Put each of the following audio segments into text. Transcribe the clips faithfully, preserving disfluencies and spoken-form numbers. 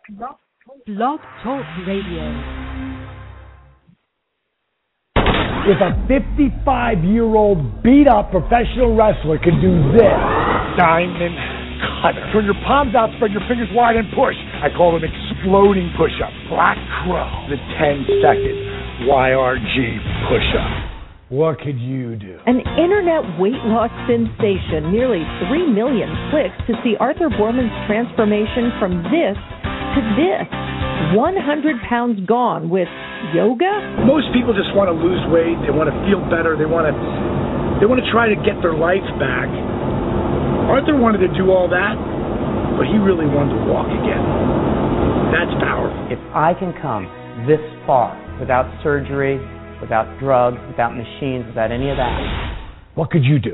Blog Talk Radio. If a fifty-five-year-old beat-up professional wrestler can do this, diamond cutter. Turn your palms out, spread your fingers wide, and push. I call them exploding push-up. Black Crow, the ten-second Y R G push-up. What could you do? An internet weight loss sensation, nearly three million clicks to see Arthur Boorman's transformation from this to this. one hundred pounds gone with yoga? Most people just want to lose weight. They want to feel better. They want to they want to try to get their life back. Arthur wanted to do all that, but he really wanted to walk again. That's powerful. If I can come this far without surgery, without drugs, without machines, without any of that, what could you do?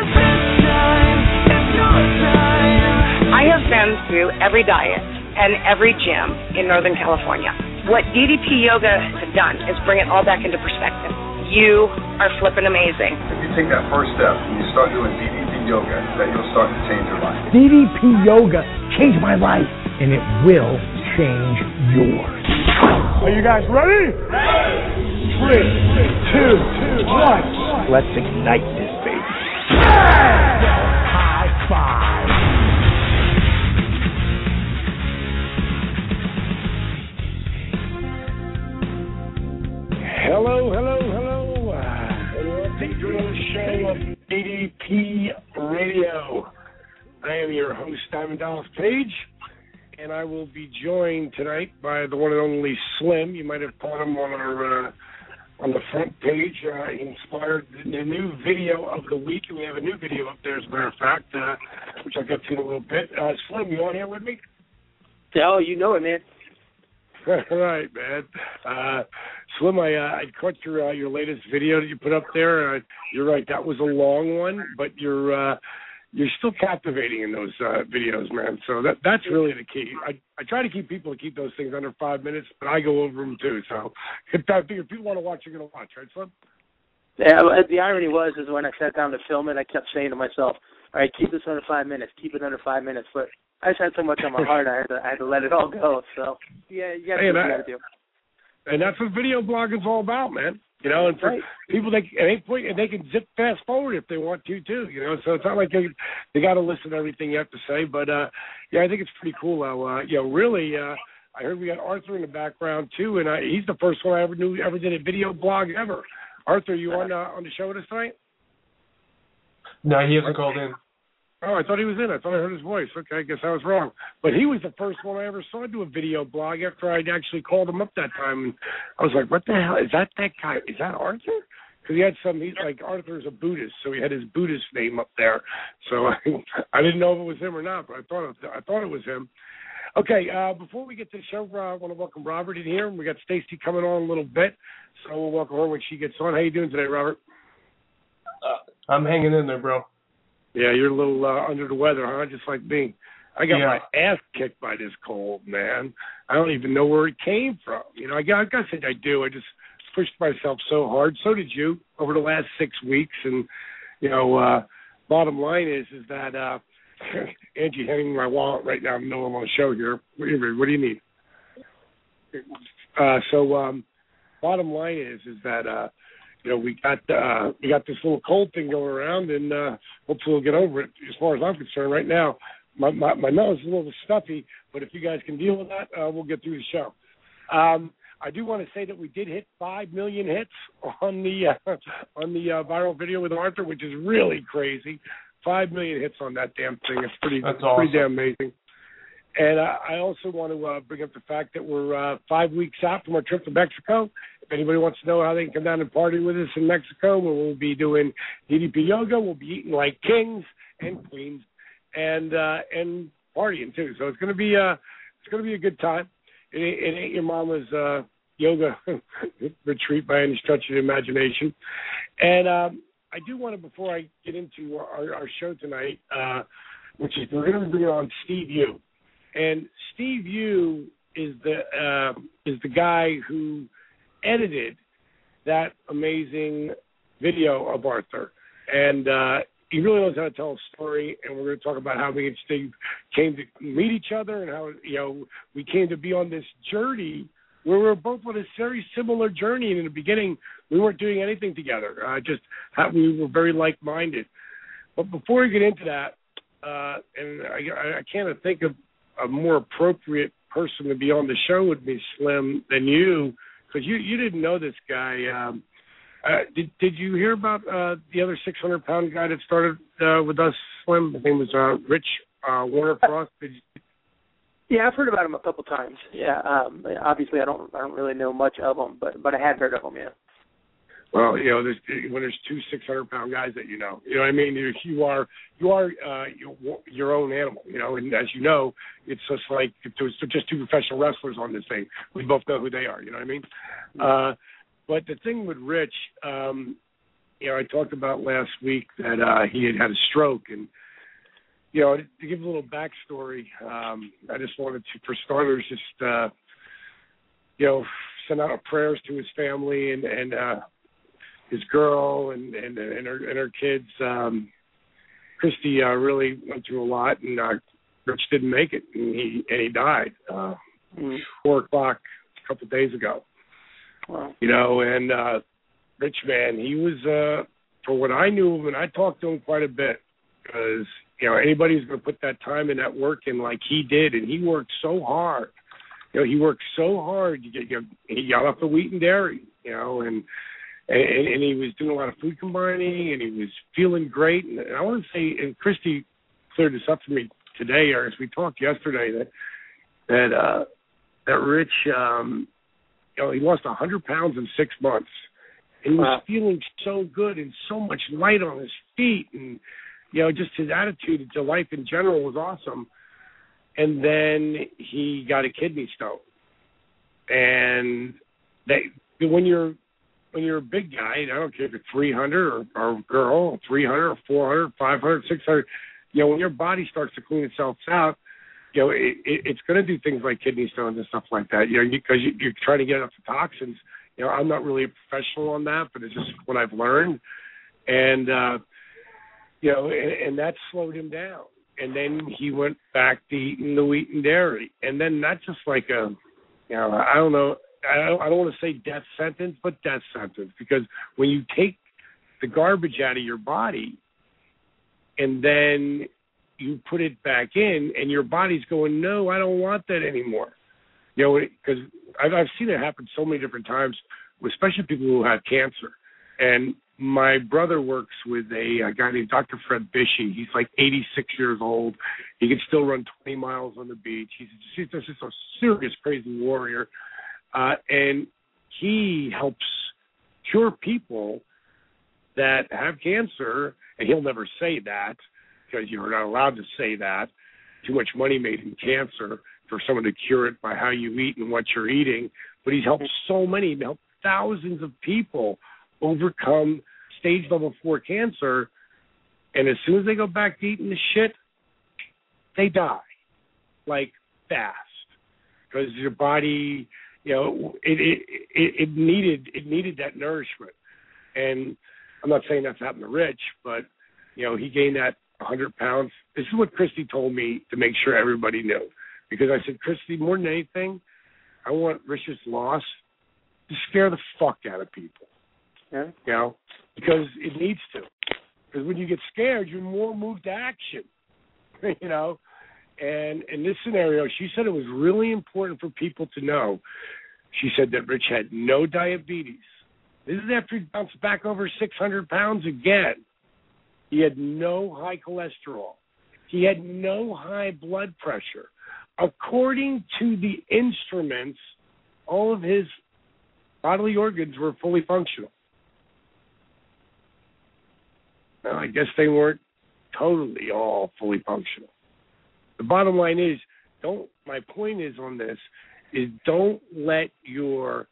I have been through every diet and every gym in Northern California. What D D P Yoga has done is bring it all back into perspective. You are flipping amazing. If you take that first step and you start doing D D P Yoga, that you'll start to change your life. D D P Yoga changed my life, and it will change yours. Are you guys ready? Ready! Three, two, one. Let's ignite this baby. High five. Hello, hello, hello. And welcome to another show of D D P Radio. I am your host, Diamond Dallas Page, and I will be joined tonight by the one and only Slim. You might have caught him on our uh, on the front page. Uh, he inspired the new video of the week, and we have a new video up there, as a matter of fact, uh, which I'll get to in a little bit. Uh, Slim, you on here with me? Oh, you know it, man. All right, man. Uh, Slim, I, uh, I caught your uh, your latest video that you put up there. Uh, you're right, that was a long one, but you're uh, you're still captivating in those uh, videos, man. So that that's really the key. I, I try to keep people to keep those things under five minutes, but I go over them too. So if, I figure if people want to watch, you're going to watch, right, Slim? Yeah, the irony was is when I sat down to film it, I kept saying to myself, all right, keep this under five minutes, keep it under five minutes. But I just had so much on my heart, I had to, I had to let it all go. So, yeah, you got to do what you got to do. And that's what video blogging's all about, man. You know, and for right. people, they at any point, and they can zip fast forward if they want to, too. You know, so it's not like they they got to listen to everything you have to say. But, uh, yeah, I think it's pretty cool how, uh, you know, really, uh, I heard we got Arthur in the background, too, and I, he's the first one I ever knew ever did a video blog ever. Arthur, you on uh, on the show with us tonight? No, he hasn't called in. Oh, I thought he was in. I thought I heard his voice. Okay, I guess I was wrong. But he was the first one I ever saw do a video blog after I'd actually called him up that time. And I was like, what the hell? Is that that guy? Is that Arthur? Because he had some, he's like, Arthur's a Buddhist, so he had his Buddhist name up there. So I, I didn't know if it was him or not, but I thought it, I thought it was him. Okay, uh, before we get to the show, uh, I want to welcome Robert in here. We got Stacy coming on a little bit, so we'll welcome her when she gets on. How you doing today, Robert? Uh, I'm hanging in there, bro. Yeah, you're a little uh, under the weather, huh? Just like me. I got yeah. my ass kicked by this cold, man. I don't even know where it came from. You know, I got, I got to say I do. I just pushed myself so hard. So did you over the last six weeks. And, you know, uh, bottom line is is that uh, Angie handing me my wallet right now. I know I'm on a show here. What do you, what do you need? Uh, so um, bottom line is is that uh, you know we got uh, we got this little cold thing going around, and uh, hopefully we'll get over it. As far as I'm concerned, right now my my, my nose is a little stuffy, but if you guys can deal with that, uh, we'll get through the show. Um, I do want to say that we did hit five million hits on the uh, on the uh, viral video with Arthur, which is really crazy. Five million hits on that damn thing. It's pretty, That's it's awesome. pretty damn amazing. And uh, I also want to uh, bring up the fact that we're uh, five weeks out from our trip to Mexico. If anybody wants to know how they can come down and party with us in Mexico, we'll be doing D D P yoga. We'll be eating like kings and queens, and uh, and partying too. So it's gonna be uh, it's gonna be a good time. It ain't, it ain't your mama's uh, yoga retreat by any stretch of the imagination. And um, I do want to, before I get into our, our show tonight, uh, which is we're going to bring on Steve Yu. And Steve Yu is the uh, is the guy who edited that amazing video of Arthur. And uh, he really knows how to tell a story, and we're going to talk about how me and Steve came to meet each other and how, you know, we came to be on this journey where we were both on a very similar journey. And in the beginning, we weren't doing anything together. Uh, just how we were very like-minded. But before we get into that, uh, and I, I can't think of a more appropriate person to be on the show with me, Slim, than you, because you, you didn't know this guy. Um, Uh, did did you hear about uh, the other six hundred pound guy that started uh, with us, Slim? His name was uh, Rich uh, Warner Frost. Did you... Yeah, I've heard about him a couple times. Yeah, um, obviously I don't I don't really know much of him, but but I had heard of him. Yeah. Well, you know, there's when there's two six hundred pound guys that you know, you know what I mean. You, you are you are uh, your, your own animal, you know. And as you know, it's just like if there was just two professional wrestlers on this thing, we both know who they are. You know what I mean? Uh, But the thing with Rich, um, you know, I talked about last week that uh, he had had a stroke. And, you know, to give a little backstory, um, I just wanted to, for starters, just, uh, you know, send out prayers to his family and, and uh, his girl and, and, and, her, and her kids. Um, Christy uh, really went through a lot, and uh, Rich didn't make it, and he, and he died uh, mm-hmm. four o'clock a couple of days ago. Wow. You know, and uh, Rich, man, he was, uh, for what I knew of him, and I talked to him quite a bit because, you know, anybody who's going to put that time and that work in like he did, and he worked so hard. You know, he worked so hard. You get, you know, he got off the wheat and dairy, you know, and, and and he was doing a lot of food combining, and he was feeling great. And, and I want to say, and Christy cleared this up for me today, or as we talked yesterday, that that uh, that Rich, um, you know, he lost one hundred pounds in six months. And he was wow. feeling so good and so much light on his feet. And, you know, just his attitude to life in general was awesome. And then he got a kidney stone. And they, when you're when you're a big guy, I don't care if you're three hundred or, or a girl, three hundred or four hundred, five hundred, six hundred, you know, when your body starts to clean itself out, you know, it, it, it's going to do things like kidney stones and stuff like that, you know, because you, you're trying to get up the toxins. You know, I'm not really a professional on that, but it's just what I've learned. And, uh, you know, and, and that slowed him down. And then he went back to eating the wheat and dairy. And then that's just like a, you know, I don't know, I don't, I don't want to say death sentence, but death sentence. Because when you take the garbage out of your body and then you put it back in and your body's going, no, I don't want that anymore. You know, because I've, I've seen it happen so many different times, especially people who have cancer. And my brother works with a, a guy named Doctor Fred Bishey. He's like eighty-six years old. He can still run twenty miles on the beach. He's just, he's just a serious, crazy warrior. Uh, and he helps cure people that have cancer. And he'll never say that because you're not allowed to say that. Too much money made in cancer for someone to cure it by how you eat and what you're eating. But he's helped so many, he's helped thousands of people overcome stage level four cancer. And as soon as they go back to eating the shit, they die, like fast, because your body, you know, it, it it it needed it needed that nourishment. And I'm not saying that's happened to Rich, but you know, he gained that one hundred pounds. This is what Christy told me to make sure everybody knew. Because I said, Christy, more than anything, I want Rich's loss to scare the fuck out of people. Yeah. You know, because it needs to. Because when you get scared, you're more moved to action. You know, and in this scenario, she said it was really important for people to know. She said that Rich had no diabetes. This is after he bounced back over six hundred pounds again. He had no high cholesterol. He had no high blood pressure. According to the instruments, all of his bodily organs were fully functional. Now, I guess they weren't totally all fully functional. The bottom line is, don't. My point is on this is don't let your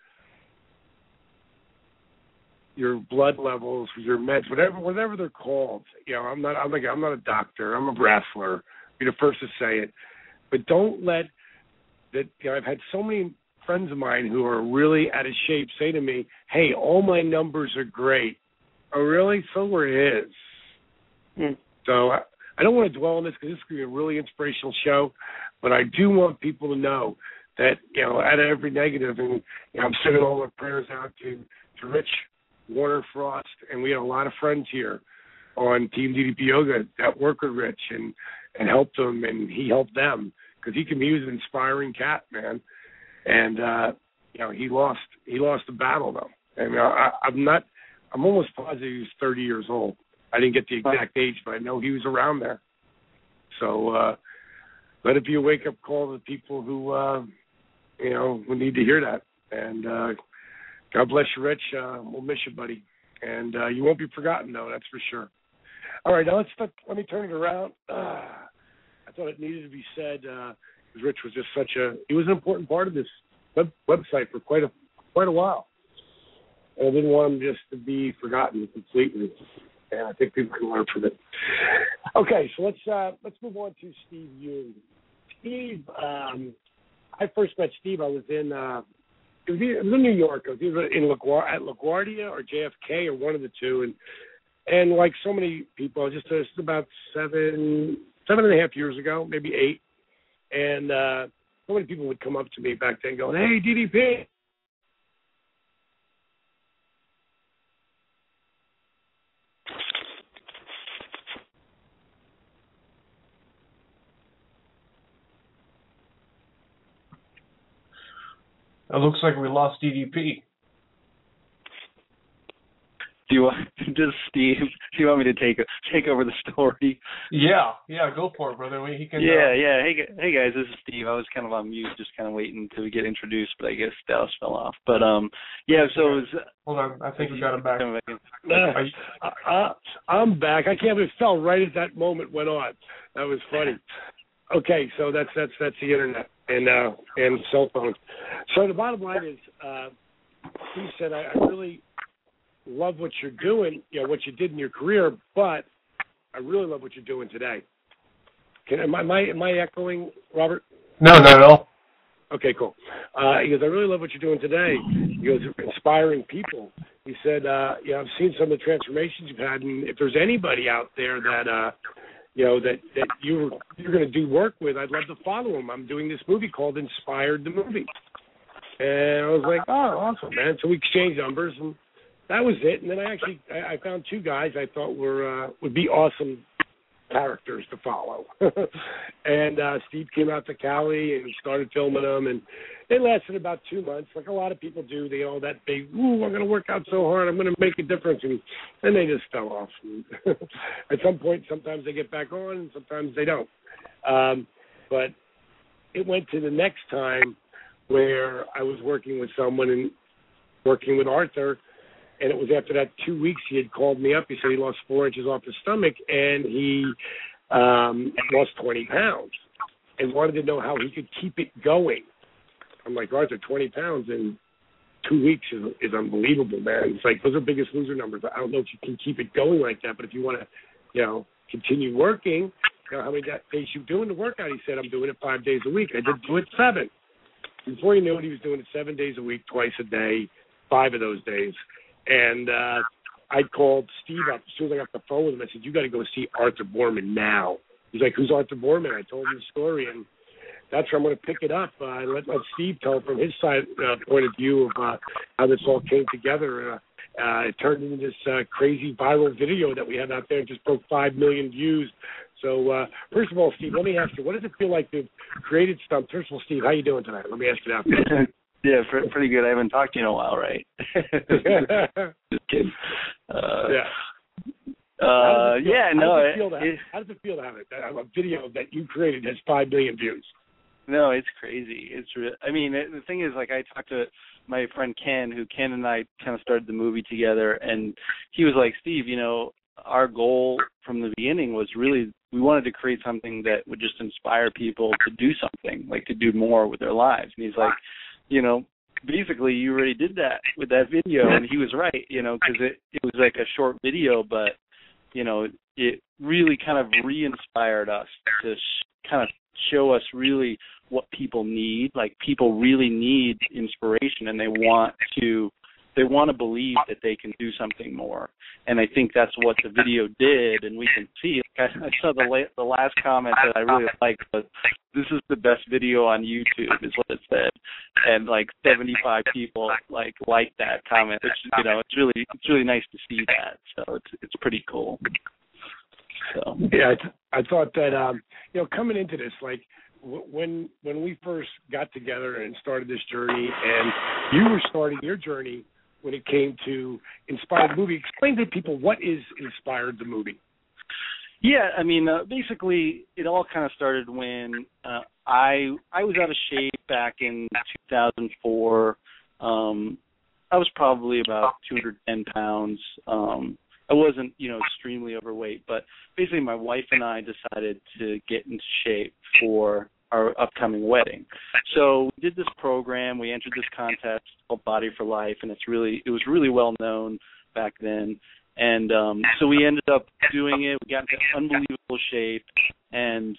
your blood levels, your meds, whatever whatever they're called. You know, I'm not. I'm like I'm not a doctor. I'm a wrestler. Be the first to say it. But don't let that. You know, I've had so many friends of mine who are really out of shape say to me, "Hey, all my numbers are great." Oh, really? So were his. Mm. So I, I don't want to dwell on this because this is going to be a really inspirational show, but I do want people to know that, you know, out of every negative, and you know, I'm sending all our prayers out to, to Rich Warner Frost, and we have a lot of friends here on Team D D P Yoga that work with Rich and, and helped him, and he helped them because he can be an inspiring cat, man. And, uh, you know, he lost he lost the battle, though. And uh, I, I'm not, I'm almost positive he was thirty years old. I didn't get the exact age, but I know he was around there. So uh, let it be a wake-up call to people who, uh, you know, who need to hear that. And uh, God bless you, Rich. Uh, we'll miss you, buddy. And uh, you won't be forgotten, though, that's for sure. All right, now let's let, let me turn it around. Uh, I thought it needed to be said uh, because Rich was just such a, he was an important part of this web, website for quite a quite a while. And I didn't want him just to be forgotten completely. And I think people can learn from it. Okay, so let's uh, let's move on to Steve Yoon. Steve, um, I first met Steve. I was in uh, it, was either, it was in New York. I was either in LaGuardia, at LaGuardia or J F K or one of the two. And and like so many people, just, just about seven seven and a half years ago, maybe eight. And uh, so many people would come up to me back then, going, "Hey, D D P." It looks like we lost D D P. Do you want, does Steve, do you want me to take take over the story? Yeah, yeah, go for it, brother. He can. Yeah, uh, yeah. Hey, hey guys, this is Steve. I was kind of on mute, just kind of waiting to get introduced, but I guess Dallas fell off. But um, yeah. So it was, hold on, I think we got him back. Uh, I, I'm back. I can't believe it fell right as that moment went on. That was funny. Okay, so that's that's that's the internet and uh, and cell phones. So the bottom line is, uh, Steve said, I, I really love what you're doing, you know, what you did in your career, but I really love what you're doing today. Can am I am I, am I echoing, Robert? No, not at all. Okay, cool. Uh, he goes, I really love what you're doing today. He goes, inspiring people. He said, uh, you know, I've seen some of the transformations you've had, and if there's anybody out there that, uh, you know, that, that you're, you're going to do work with, I'd love to follow him. I'm doing this movie called Inspired the Movie. And I was like, oh, awesome, man. So we exchanged numbers, and that was it. And then I actually I, I found two guys I thought were uh, would be awesome characters to follow. and uh, Steve came out to Cali and started filming them, and it lasted about two months, like a lot of people do. They all that big, ooh, I'm going to work out so hard, I'm going to make a difference, and then they just fell off. At some point, sometimes they get back on, and sometimes they don't. Um, but it went to the next time where I was working with someone and working with Arthur, and it was after that two weeks he had called me up. He said he lost four inches off his stomach, and he um, lost twenty pounds and wanted to know how he could keep it going. I'm like, Arthur, twenty pounds in two weeks is, is unbelievable, man. It's like, those are Biggest Loser numbers. I don't know if you can keep it going like that, but if you want to, you know, continue working, you know, how many days you doing the workout? He said, I'm doing it five days a week. I did do it seven. Before he knew it, he was doing it seven days a week, twice a day, five of those days. And uh, I called Steve up. As soon as I got the phone with him, I said, you got to go see Arthur Boorman now. He's like, who's Arthur Boorman? I told him the story, and that's where I'm going to pick it up. Uh, I let, let Steve tell from his side uh, point of view of uh, how this all came together. Uh, uh, it turned into this uh, crazy viral video that we have out there. It just broke five million views. So, uh, first of all, Steve, let me ask you, what does it feel like to have created Stump? First of all, Steve, how you doing tonight? Let me ask you that. Yeah, pretty good. I haven't talked to you in a while, right? Just kidding. Uh, yeah. Uh, yeah, how no. Does it feel to have, it, how does it feel to have it? A video that you created has five million views. No, it's crazy. It's re- I mean, it, the thing is, like, I talked to my friend Ken, who Ken and I kind of started the movie together, and he was like, Steve, you know, our goal from the beginning was really, we wanted to create something that would just inspire people to do something, like to do more with their lives. And he's like, you know, basically you already did that with that video. And he was right, you know, because it, it was like a short video, but, you know, it really kind of re-inspired us to sh- kind of show us really what people need. Like, people really need inspiration, and they want to they want to believe that they can do something more. And I think that's what the video did, and we can see. Like I, I saw the, la- the last comment that I really liked was, "This is the best video on YouTube," is what it said, and like seventy-five people like liked that comment. It's, you know, it's really it's really nice to see that. So it's it's pretty cool. So yeah, I, th- I thought that um, you know, coming into this, like w- when when we first got together and started this journey, and you were starting your journey when it came to Inspired the Movie. Explain to people what is Inspired the Movie. Yeah, I mean, uh, basically, it all kind of started when uh, I I was out of shape back in two thousand four. Um, I was probably about two hundred ten pounds. Um, I wasn't, you know, extremely overweight, but basically, my wife and I decided to get into shape for our upcoming wedding. So we did this program. We entered this contest called Body for Life, and it's really it was really well known back then. And um, so we ended up doing it. We got into unbelievable shape, and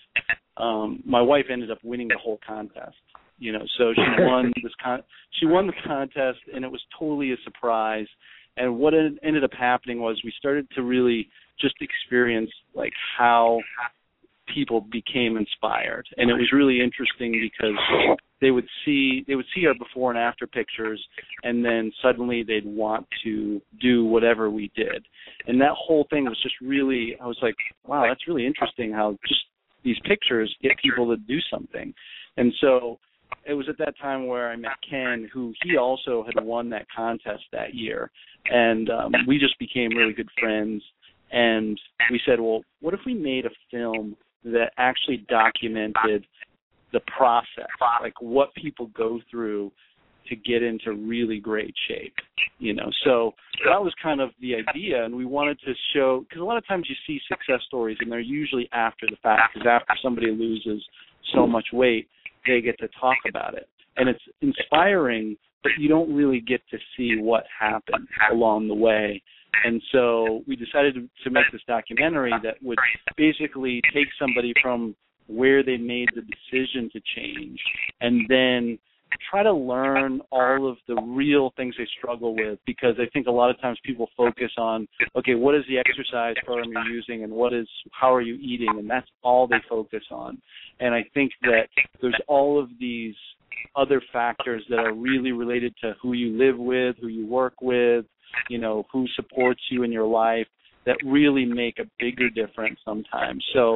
um, my wife ended up winning the whole contest. You know, so she won this con- she won the contest, and it was totally a surprise. And what it ended up happening was we started to really just experience like how people became inspired, and it was really interesting because they would see they would see our before and after pictures, and then suddenly they'd want to do whatever we did. And that whole thing was just really, I was like, wow, that's really interesting how just these pictures get people to do something. And so it was at that time where I met Ken, who he also had won that contest that year, and um, we just became really good friends. And we said, well, what if we made a film that actually documented the process, like what people go through to get into really great shape, you know? So that was kind of the idea, and we wanted to show, because a lot of times you see success stories, and they're usually after the fact, because after somebody loses so much weight, they get to talk about it. And it's inspiring, but you don't really get to see what happened along the way. And so we decided to, to make this documentary that would basically take somebody from where they made the decision to change and then try to learn all of the real things they struggle with, because I think a lot of times people focus on, okay, what is the exercise program you're using and what is, how are you eating, and that's all they focus on. And I think that there's all of these other factors that are really related to who you live with, who you work with, you know, who supports you in your life, that really make a bigger difference sometimes. So,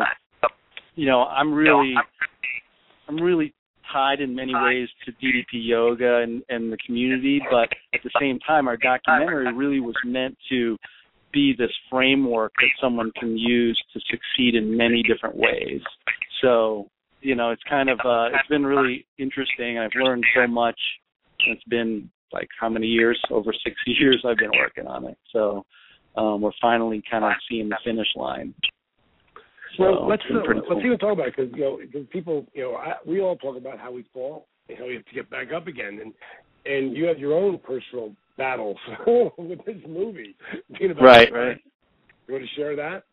you know, I'm really, I'm really tied in many ways to D D P Yoga and, and the community, but at the same time, our documentary really was meant to be this framework that someone can use to succeed in many different ways. So, you know, it's kind of, uh, it's been really interesting. I've learned so much. It's been like how many years? Over six years I've been working on it. So um, we're finally kind of seeing the finish line. So well, let's uh, cool. let's even talk about it, because you know, cause people, you know, I, we all talk about how we fall and how we have to get back up again, and and you have your own personal battles with this movie. Right, right. You want to share that?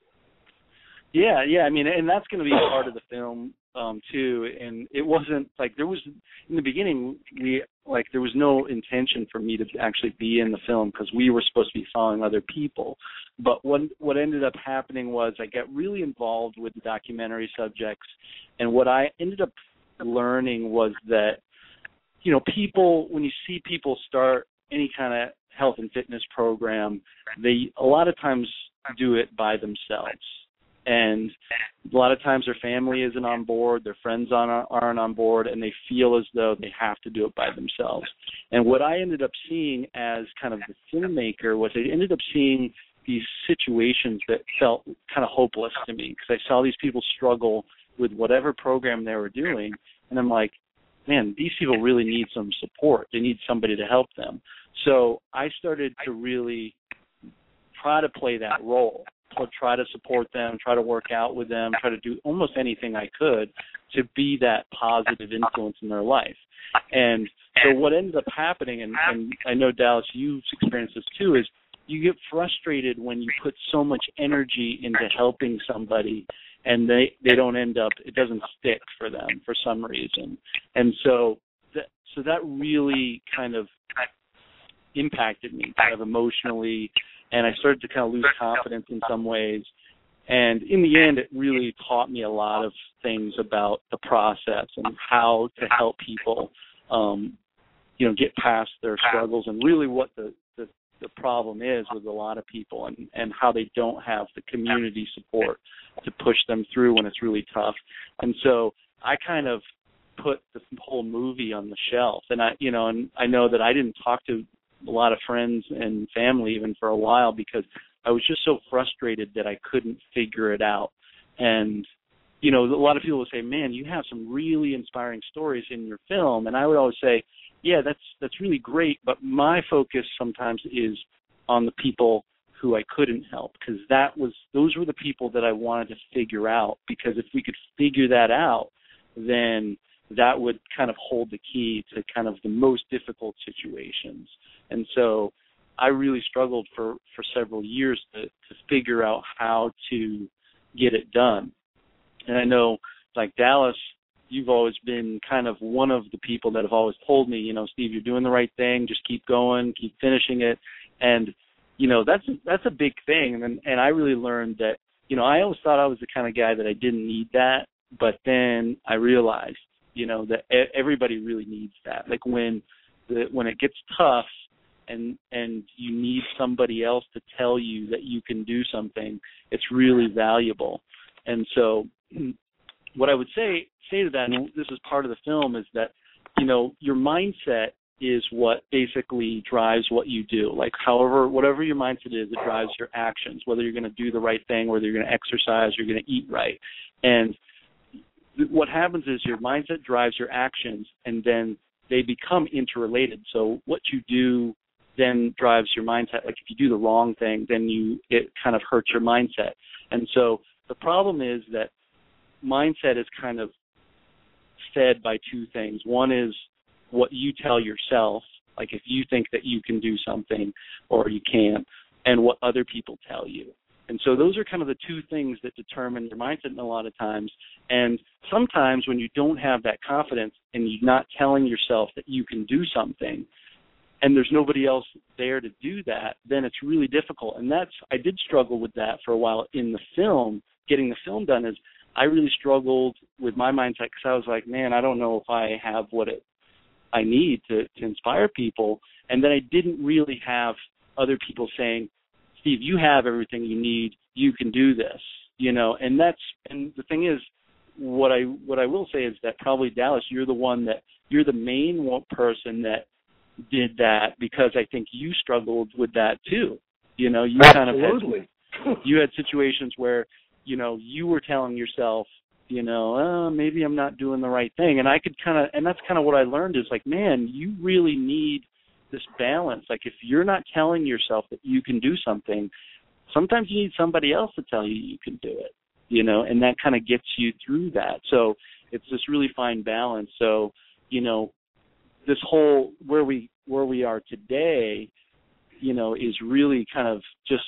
Yeah, yeah. I mean, and that's going to be part of the film um, too. And it wasn't like there was in the beginning. We like there was no intention for me to actually be in the film because we were supposed to be following other people. But what what ended up happening was I got really involved with the documentary subjects, and what I ended up learning was that, you know, people, when you see people start any kind of health and fitness program, they a lot of times do it by themselves. And a lot of times their family isn't on board, their friends aren't on board, and they feel as though they have to do it by themselves. And what I ended up seeing as kind of the filmmaker was I ended up seeing these situations that felt kind of hopeless to me, because I saw these people struggle with whatever program they were doing, and I'm like, man, these people really need some support. They need somebody to help them. So I started to really try to play that role, to try to support them, try to work out with them, try to do almost anything I could to be that positive influence in their life. And so what ended up happening, and, and I know, Dallas, you've experienced this too, is you get frustrated when you put so much energy into helping somebody and they, they don't end up, it doesn't stick for them for some reason. And so that, so that really kind of impacted me kind of emotionally, and I started to kind of lose confidence in some ways. And in the end, it really taught me a lot of things about the process and how to help people, um, you know, get past their struggles, and really what the, the, the problem is with a lot of people, and, and how they don't have the community support to push them through when it's really tough. And so I kind of put the whole movie on the shelf. And I, you know, and I know that I didn't talk to a lot of friends and family even for a while, because I was just so frustrated that I couldn't figure it out. And, you know, a lot of people would say, man, you have some really inspiring stories in your film. And I would always say, yeah, that's that's really great, but my focus sometimes is on the people who I couldn't help, because that was those were the people that I wanted to figure out, because if we could figure that out, then that would kind of hold the key to kind of the most difficult situations. And so I really struggled for, for several years to, to figure out how to get it done. And I know, like Dallas, you've always been kind of one of the people that have always told me, you know, Steve, you're doing the right thing. Just keep going, keep finishing it. And, you know, that's that's a big thing. And, and I really learned that, you know, I always thought I was the kind of guy that I didn't need that. But then I realized, you know, that everybody really needs that. Like when the, when it gets tough and and you need somebody else to tell you that you can do something, it's really valuable. And so what I would say say to that, and this is part of the film, is that, you know, your mindset is what basically drives what you do. Like however, whatever your mindset is, it drives your actions, whether you're going to do the right thing, whether you're going to exercise, you're going to eat right. And what happens is your mindset drives your actions, and then they become interrelated. So what you do then drives your mindset. Like if you do the wrong thing, then you it kind of hurts your mindset. And so the problem is that mindset is kind of fed by two things. One is what you tell yourself, like if you think that you can do something or you can't, and what other people tell you. And so those are kind of the two things that determine your mindset a lot of times. And sometimes when you don't have that confidence and you're not telling yourself that you can do something, and there's nobody else there to do that, then it's really difficult. And that's, I did struggle with that for a while in the film. Getting the film done is I really struggled with my mindset, because I was like, man, I don't know if I have what it I need to, to inspire people. And then I didn't really have other people saying, Steve, you have everything you need. You can do this, you know. And that's and the thing is, what I what I will say is that probably Dallas, you're the one that you're the main one person that did that, because I think you struggled with that too. You know, you Absolutely. kind of had you had situations where, you know, you were telling yourself, you know, oh, maybe I'm not doing the right thing, and I could kind of, and that's kind of what I learned is like, man, you really need this balance. Like if you're not telling yourself that you can do something, sometimes you need somebody else to tell you you can do it, you know, and that kind of gets you through that. So it's this really fine balance. So, you know, this whole where we where we are today, you know, is really kind of just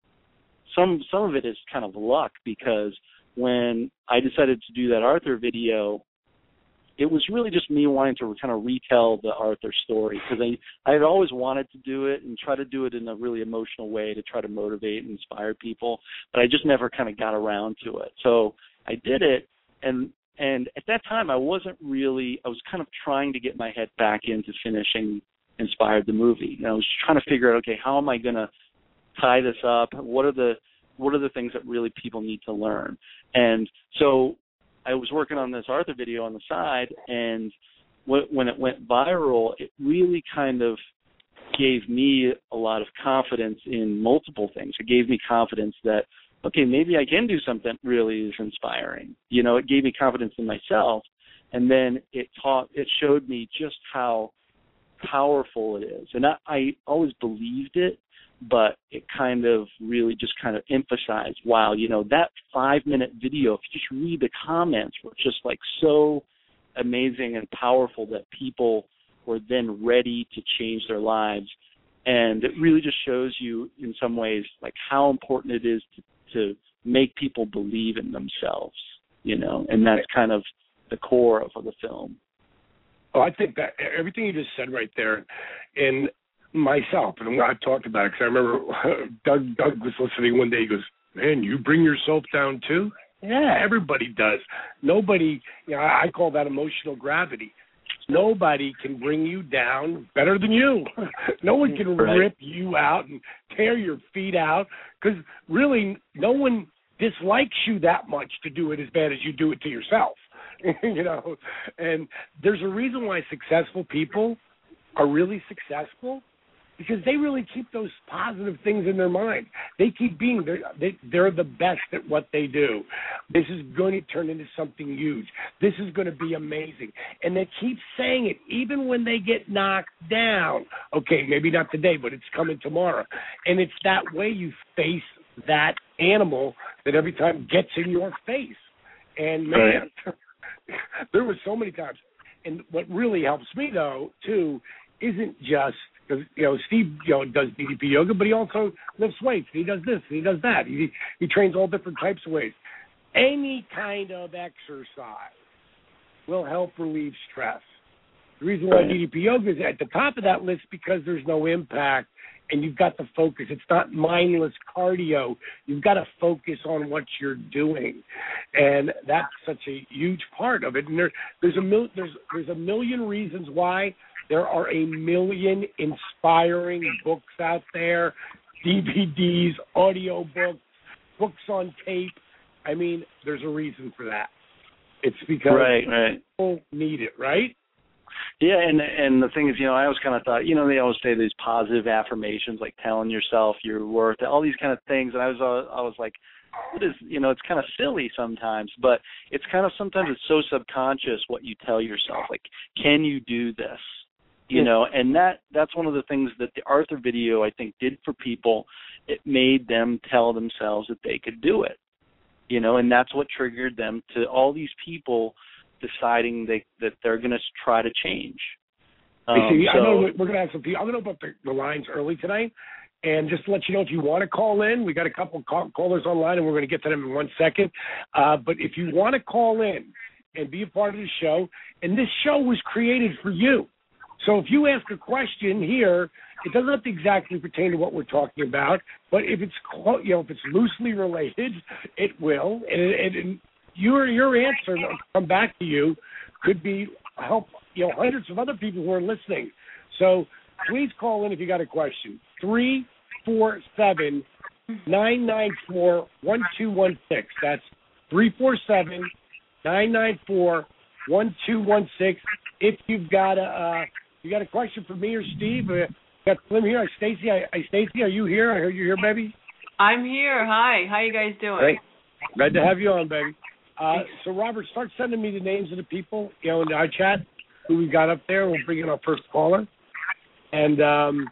some some of it is kind of luck, because when I decided to do that Arthur video, it was really just me wanting to kind of retell the Arthur story, because I, I had always wanted to do it and try to do it in a really emotional way to try to motivate and inspire people, but I just never kind of got around to it. So I did it, and and at that time I wasn't really, I was kind of trying to get my head back into finishing Inspired the movie. And I was trying to figure out, okay, how am I going to tie this up? What are the what are the things that really people need to learn? And so I was working on this Arthur video on the side, and when it went viral, it really kind of gave me a lot of confidence in multiple things. It gave me confidence that, okay, maybe I can do something that really is inspiring. You know, it gave me confidence in myself, and then it taught, it showed me just how powerful it is. And I, I always believed it, but it kind of really just kind of emphasized, wow, you know, that five-minute video, if you just read the comments, were just like so amazing and powerful that people were then ready to change their lives. And it really just shows you in some ways like how important it is to, to make people believe in themselves, you know, and that's kind of the core of, of the film. Well, I think that everything you just said right there, and myself, and I've talked about it because I remember Doug, Doug was listening one day. He goes, man, you bring yourself down too? Yeah, everybody does. Nobody, you know, I call that emotional gravity. Nobody can bring you down better than you. No one can right. rip you out and tear your feet out because really no one dislikes you that much to do it as bad as you do it to yourself. You know, and there's a reason why successful people are really successful because they really keep those positive things in their mind. They keep being, they're, they, they're the best at what they do. This is going to turn into something huge. This is going to be amazing. And they keep saying it even when they get knocked down. Okay, maybe not today, but it's coming tomorrow. And it's that way you face that animal that every time gets in your face. And, man, there was so many times. And what really helps me, though, too, isn't just, because, you know, Steve, you know, does D D P yoga, but he also lifts weights. He does this, he does that. He he trains all different types of ways. Any kind of exercise will help relieve stress. The reason why D D P yoga is at the top of that list because there's no impact and you've got to focus. It's not mindless cardio. You've got to focus on what you're doing, and that's such a huge part of it. And there, there's a mil, there's there's a million reasons why. There are a million inspiring books out there, D V Ds, audio books, books on tape. I mean, there's a reason for that. It's because right, right. people need it, right? Yeah, and and the thing is, you know, I always kind of thought, you know, they always say these positive affirmations, like telling yourself you're worth it, all these kind of things, and I was I was like, what is, you know, it's kind of silly sometimes, but it's kind of sometimes it's so subconscious what you tell yourself, like, can you do this? You know, and that that's one of the things that the Arthur video, I think, did for people. It made them tell themselves that they could do it, you know, and that's what triggered them to all these people deciding they, that they're going to try to change. Um, see, so, I know we're going to have some people. I'm going to open up the, the lines early tonight. And just to let you know, if you want to call in, we got a couple of call, callers online, and we're going to get to them in one second. Uh, but if you want to call in and be a part of the show, and this show was created for you. So if you ask a question here, it doesn't have to exactly pertain to what we're talking about, but if it's, you know, if it's loosely related, it will. And, and, and your your answer will come back to you could be help, you know, hundreds of other people who are listening. So please call in if you got a question. three four seven, nine nine four, one two one six. That's three four seven, nine nine four, one two one six. If you've got a uh, you got a question for me or Steve? Uh, got Slim here. Stacy, I, I, Stacy, are you here? I heard you here, baby. I'm here. Hi. How you guys doing? Great. Glad to have you on, baby. Uh, so, Robert, start sending me the names of the people, you know, in our chat who we got up there. We'll bring in our first caller. And um,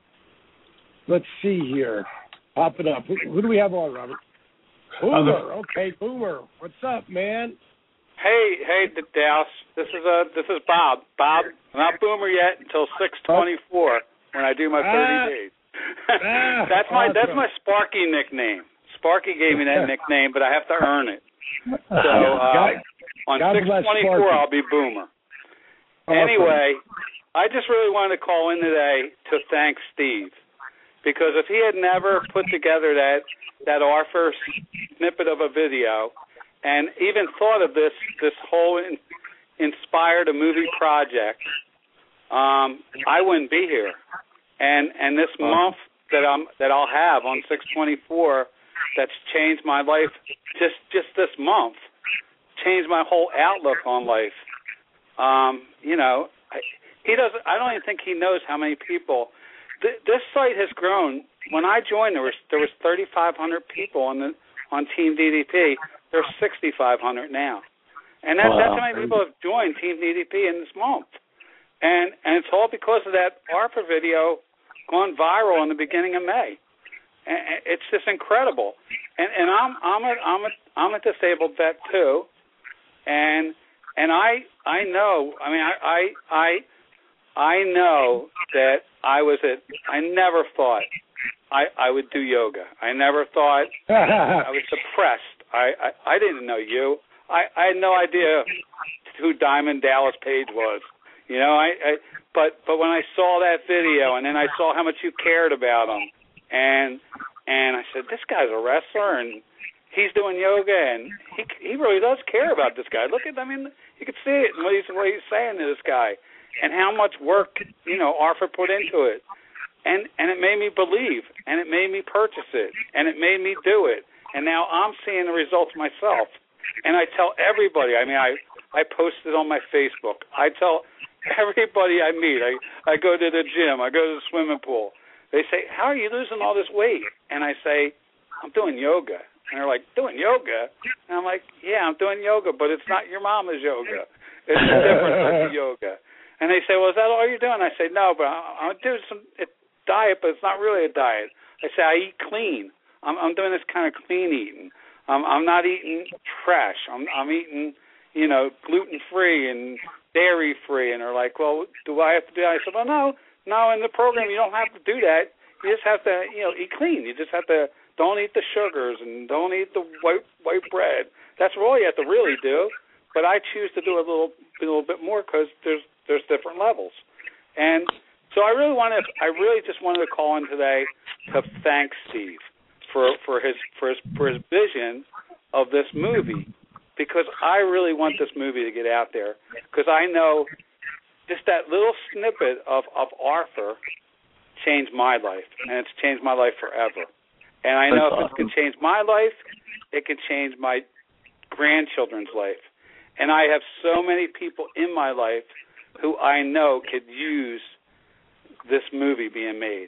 let's see here. Pop it up. Who, who do we have on, Robert? Boomer. Okay, Boomer. What's up, man? Hey, hey, Dallas. This is uh, this is Bob. Bob, I'm not Boomer yet until six twenty-four when I do my thirty ah, days. ah, that's my awesome. that's my Sparky nickname. Sparky gave me that nickname, but I have to earn it. So uh, God, on God six twenty-four, I'll be Boomer. Awesome. Anyway, I just really wanted to call in today to thank Steve, because if he had never put together that that Arthur snippet of a video, and even thought of this this whole in, inspired a movie project, um, I wouldn't be here. And and this wow. month that I'm that I'll have on six twenty-four, that's changed my life. Just just this month, changed my whole outlook on life. Um, you know, I, he doesn't. I don't even think he knows how many people. Th- this site has grown. When I joined, there was there was thirty-five hundred people on the on Team D D P. There's sixty-five hundred now, and that, wow. that's how many people have joined Team D D P in this month, and and it's all because of that Arthur video gone viral in the beginning of May, and it's just incredible. And and I'm I'm a I'm a I'm a disabled vet too, and and I I know I mean I I I, I know that I was at I never thought I I would do yoga. I never thought I was depressed. I, I, I didn't know you. I, I had no idea who Diamond Dallas Page was. You know, I, I but but when I saw that video and then I saw how much you cared about him, and and I said, this guy's a wrestler and he's doing yoga and he he really does care about this guy. Look at, I mean, you can see it in what he's what he's saying to this guy, and how much work, you know, Arthur put into it. And and it made me believe, and it made me purchase it, and it made me do it. And now I'm seeing the results myself. And I tell everybody, I mean, I, I post it on my Facebook. I tell everybody I meet. I, I go to the gym. I go to the swimming pool. They say, how are you losing all this weight? And I say, I'm doing yoga. And they're like, doing yoga? And I'm like, yeah, I'm doing yoga, but it's not your mama's yoga. It's a different type of yoga. And they say, well, is that all you're doing? I say, no, but I'm doing some it, diet, but it's not really a diet. I say, I eat clean. I'm, I'm doing this kind of clean eating. I'm, I'm not eating trash. I'm, I'm eating, you know, gluten-free and dairy-free. And they're like, well, do I have to do that? I said, well, no. No, in the program, you don't have to do that. You just have to, you know, eat clean. You just have to, don't eat the sugars and don't eat the white white bread. That's all you have to really do. But I choose to do a little, a little bit more because there's there's different levels. And so I really want to, I really just wanted to call in today to thank Steve for for his for his for his vision of this movie, because I really want this movie to get out there, because I know just that little snippet of, of Arthur changed my life, and it's changed my life forever. And I know That's if awesome. It can change my life, it can change my grandchildren's life. And I have so many people in my life who I know could use this movie being made.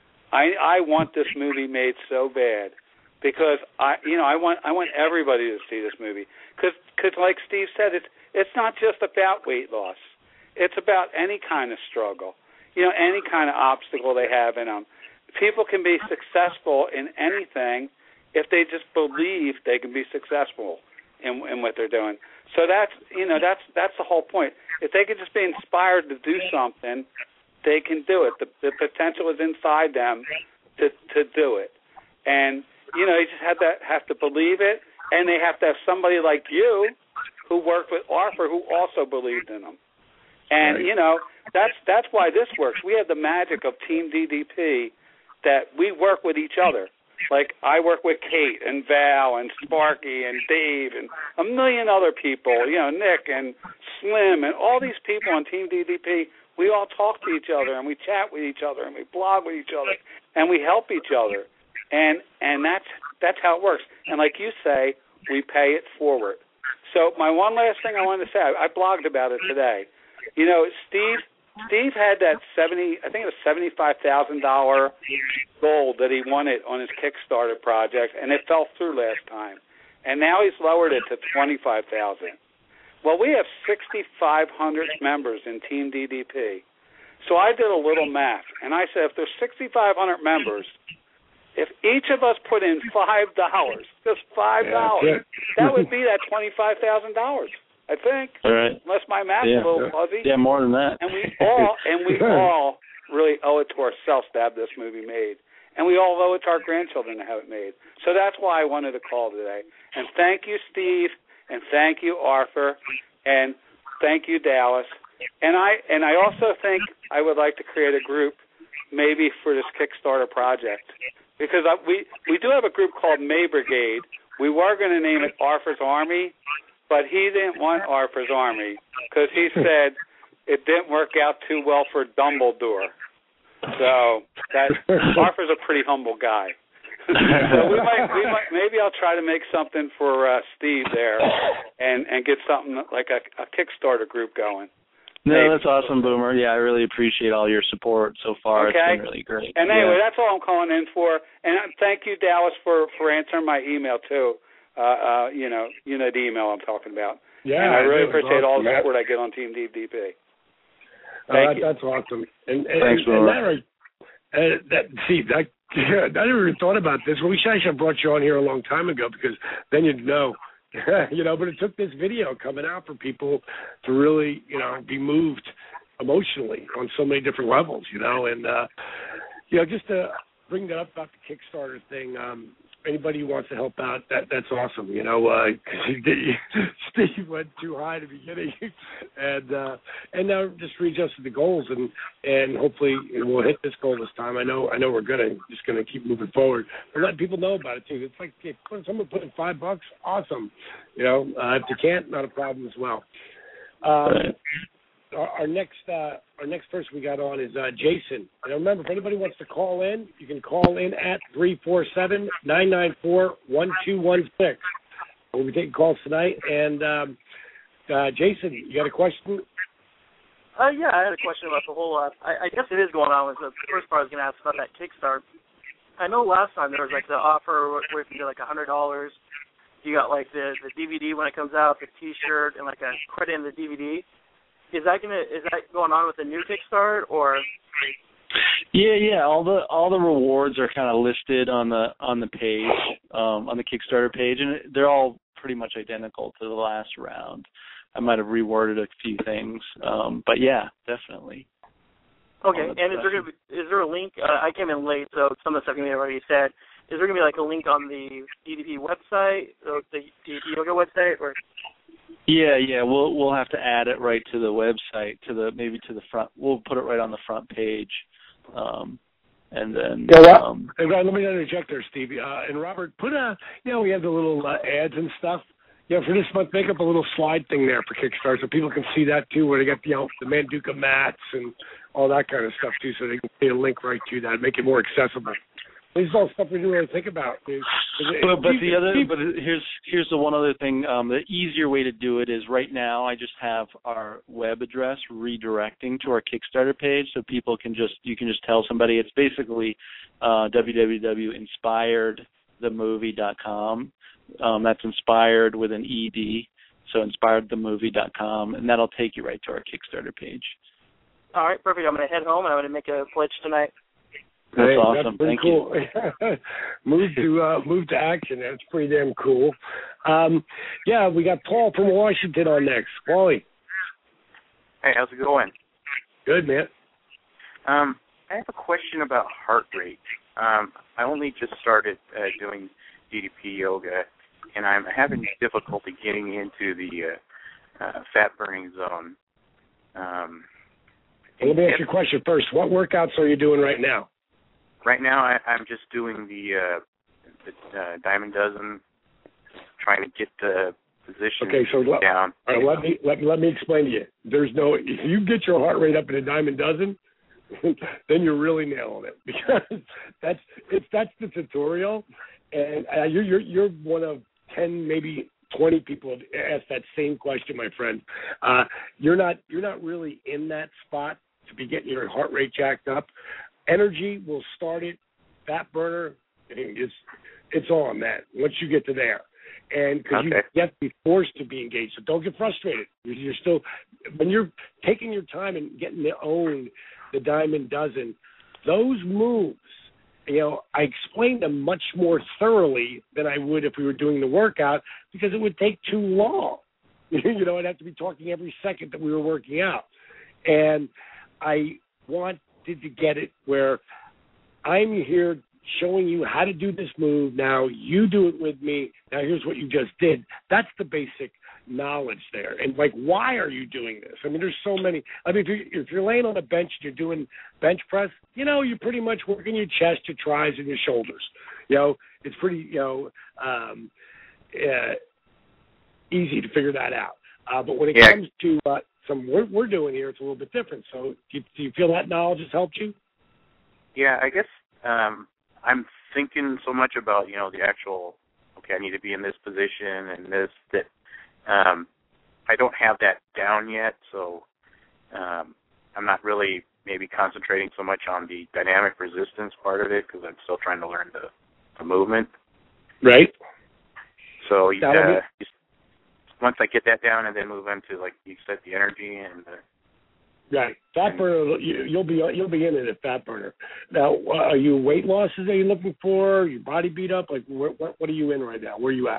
I I want this movie made so bad, because I you know I want I want everybody to see this movie, because because like Steve said, it's it's not just about weight loss. It's about any kind of struggle, you know, any kind of obstacle they have in them. People can be successful in anything if they just believe they can be successful in, in what they're doing. So that's, you know, that's that's the whole point. If they can just be inspired to do something, they can do it. The, the potential is inside them to to do it. And, you know, you just have to have to believe it, and they have to have somebody like you who worked with Arthur who also believed in them. And, right. you know, that's that's why this works. We have the magic of Team D D P, that we work with each other. Like I work with Kate and Val and Sparky and Dave and a million other people, you know, Nick and Slim and all these people on Team D D P. We all talk to each other and we chat with each other and we blog with each other and we help each other. And and that's that's how it works. And like you say, we pay it forward. So my one last thing I wanted to say, I, I blogged about it today. You know, Steve Steve had that seventy, I think it was seventy-five thousand dollars goal that he wanted on his Kickstarter project, and it fell through last time. And now he's lowered it to twenty-five thousand dollars. Well, we have sixty-five hundred members in Team D D P. So I did a little math, and I said if there's sixty-five hundred members, if each of us put in five dollars, just five dollars, yeah, that would be that twenty-five thousand dollars. I think, all right. Unless my math's yeah. a little fuzzy. Yeah, more than that. And we all and we all really owe it to ourselves to have this movie made, and we all owe it to our grandchildren to have it made. So that's why I wanted to call today. And thank you, Steve, and thank you, Arthur, and thank you, Dallas. And I and I also think I would like to create a group, maybe for this Kickstarter project, because I, we we do have a group called May Brigade. We were going to name it Arthur's Army, but he didn't want Arthur's Army because he said it didn't work out too well for Dumbledore. So that Arthur's a pretty humble guy. So we might, we might, maybe I'll try to make something for uh, Steve there, and and get something like a, a Kickstarter group going. No, maybe. That's awesome, Boomer. Yeah, I really appreciate all your support so far. Okay. It's been really great. And anyway, yeah. that's all I'm calling in for. And thank you, Dallas, for for answering my email too. Uh, uh, you know, you know the email I'm talking about. Yeah, and I really appreciate awesome, all the man. support I get on Team D D P. Uh, Thank that, you. That's awesome. And, and, Thanks, and, Laura. and that, uh, that, see, that, yeah, I never even thought about this. Well, we should actually have brought you on here a long time ago, because then you'd know, you know. But it took this video coming out for people to really, you know, be moved emotionally on so many different levels, you know. And uh, you know, just to bring that up about the Kickstarter thing. Um, anybody who wants to help out, that that's awesome. You know, uh, Steve went too high to beginning, and uh, and now just readjusted the goals, and and hopefully we'll hit this goal this time. I know I know we're gonna just gonna keep moving forward, but letting people know about it too. It's like if someone put in five bucks, awesome. You know, uh, if you can't, not a problem as well. Um, Our, our next uh, our next person we got on is uh, Jason. And remember, if anybody wants to call in, you can call in at three four seven, nine nine four, one two one six. We'll be taking calls tonight. And um, uh, Jason, you got a question? Uh, yeah, I had a question about the whole. Uh, I, I guess it is going on. Was the first part I was going to ask about that Kickstarter. I know last time there was like the offer where if you get like a hundred dollars, you got like the the D V D when it comes out, the T-shirt, and like a credit in the D V D. Is that gonna is that going on with the new Kickstarter or? Yeah, yeah. All the all the rewards are kind of listed on the on the page, um, on the Kickstarter page, and they're all pretty much identical to the last round. I might have reworded a few things, um, but yeah, definitely. Okay, and is there gonna be, is there a link? Uh, I came in late, so some of the stuff you may have already said. Is there gonna be like a link on the D D P website, or the D D P Yoga website, or? Yeah, yeah, we'll we'll have to add it right to the website, to the maybe to the front. We'll put it right on the front page, um, and then. Yeah, well, um, and let me interject there, Steve. Uh, and Robert, put a you know we have the little uh, ads and stuff. Yeah, for this month, make up a little slide thing there for Kickstarter so people can see that too, where they got you know the Manduka mats and all that kind of stuff too, so they can see a link right to that, make it more accessible. This is all stuff we didn't really think about. It, it, but, but it, the other, it, but here's here's the one other thing. Um, the easier way to do it is right now. I just have our web address redirecting to our Kickstarter page, so people can just you can just tell somebody. It's basically uh, w w w dot inspired the movie dot com. Um, that's inspired with an E D, so inspired the movie dot com, and that'll take you right to our Kickstarter page. All right, perfect. I'm going to head home and I'm going to make a pledge tonight. That's hey, awesome. That's pretty Thank cool. you. move to uh, move to action. That's pretty damn cool. Um, yeah, we got Paul from Washington on next. Wally. Hey, how's it going? Good, man. Um, I have a question about heart rate. Um, I only just started uh, doing D D P yoga, and I'm having difficulty getting into the uh, uh, fat burning zone. Um, well, let me ask you a question first. What workouts are you doing right now? Right now, I, I'm just doing the, uh, the uh, Diamond Dozen, trying to get the position okay, so let, down. All right, let me let, let me explain to you. There's no if you get your heart rate up in a Diamond Dozen, then you're really nailing it because that's it's that's the tutorial, and uh, you're you're you're one of ten, maybe twenty people have asked that same question, my friend. Uh, you're not you're not really in that spot to be getting your heart rate jacked up. Energy will start it. Fat burner, it's it's on that once you get to there, and because okay. you have to be forced to be engaged. So don't get frustrated. You're still when you're taking your time and getting to own the Diamond Dozen. Those moves, you know, I explained them much more thoroughly than I would if we were doing the workout because it would take too long. You know, I'd have to be talking every second that we were working out, and I want. To get it where I'm here showing you how to do this move. Now you do it with me. Now here's what you just did. That's the basic knowledge there. And like, why are you doing this? I mean, there's so many. I mean, if you're, if you're laying on a bench and you're doing bench press, you know, you're pretty much working your chest, your tries, and your shoulders. You know, it's pretty, you know, um, uh, easy to figure that out. Uh, but when it yeah. comes to uh, some we're, we're doing here, it's a little bit different. So do you, do you feel that knowledge has helped you? Yeah, I guess um, I'm thinking so much about, you know, the actual, okay, I need to be in this position and this, that um, I don't have that down yet, so um, I'm not really maybe concentrating so much on the dynamic resistance part of it because I'm still trying to learn the, the movement. Right. So you, uh, you once I get that down and then move into, like you said, the energy and the... Right. Fat burner, you'll be you'll be in it at fat burner. Now, uh, are you weight losses that you're looking for? Your body beat up? Like, what, what what are you in right now? Where are you at?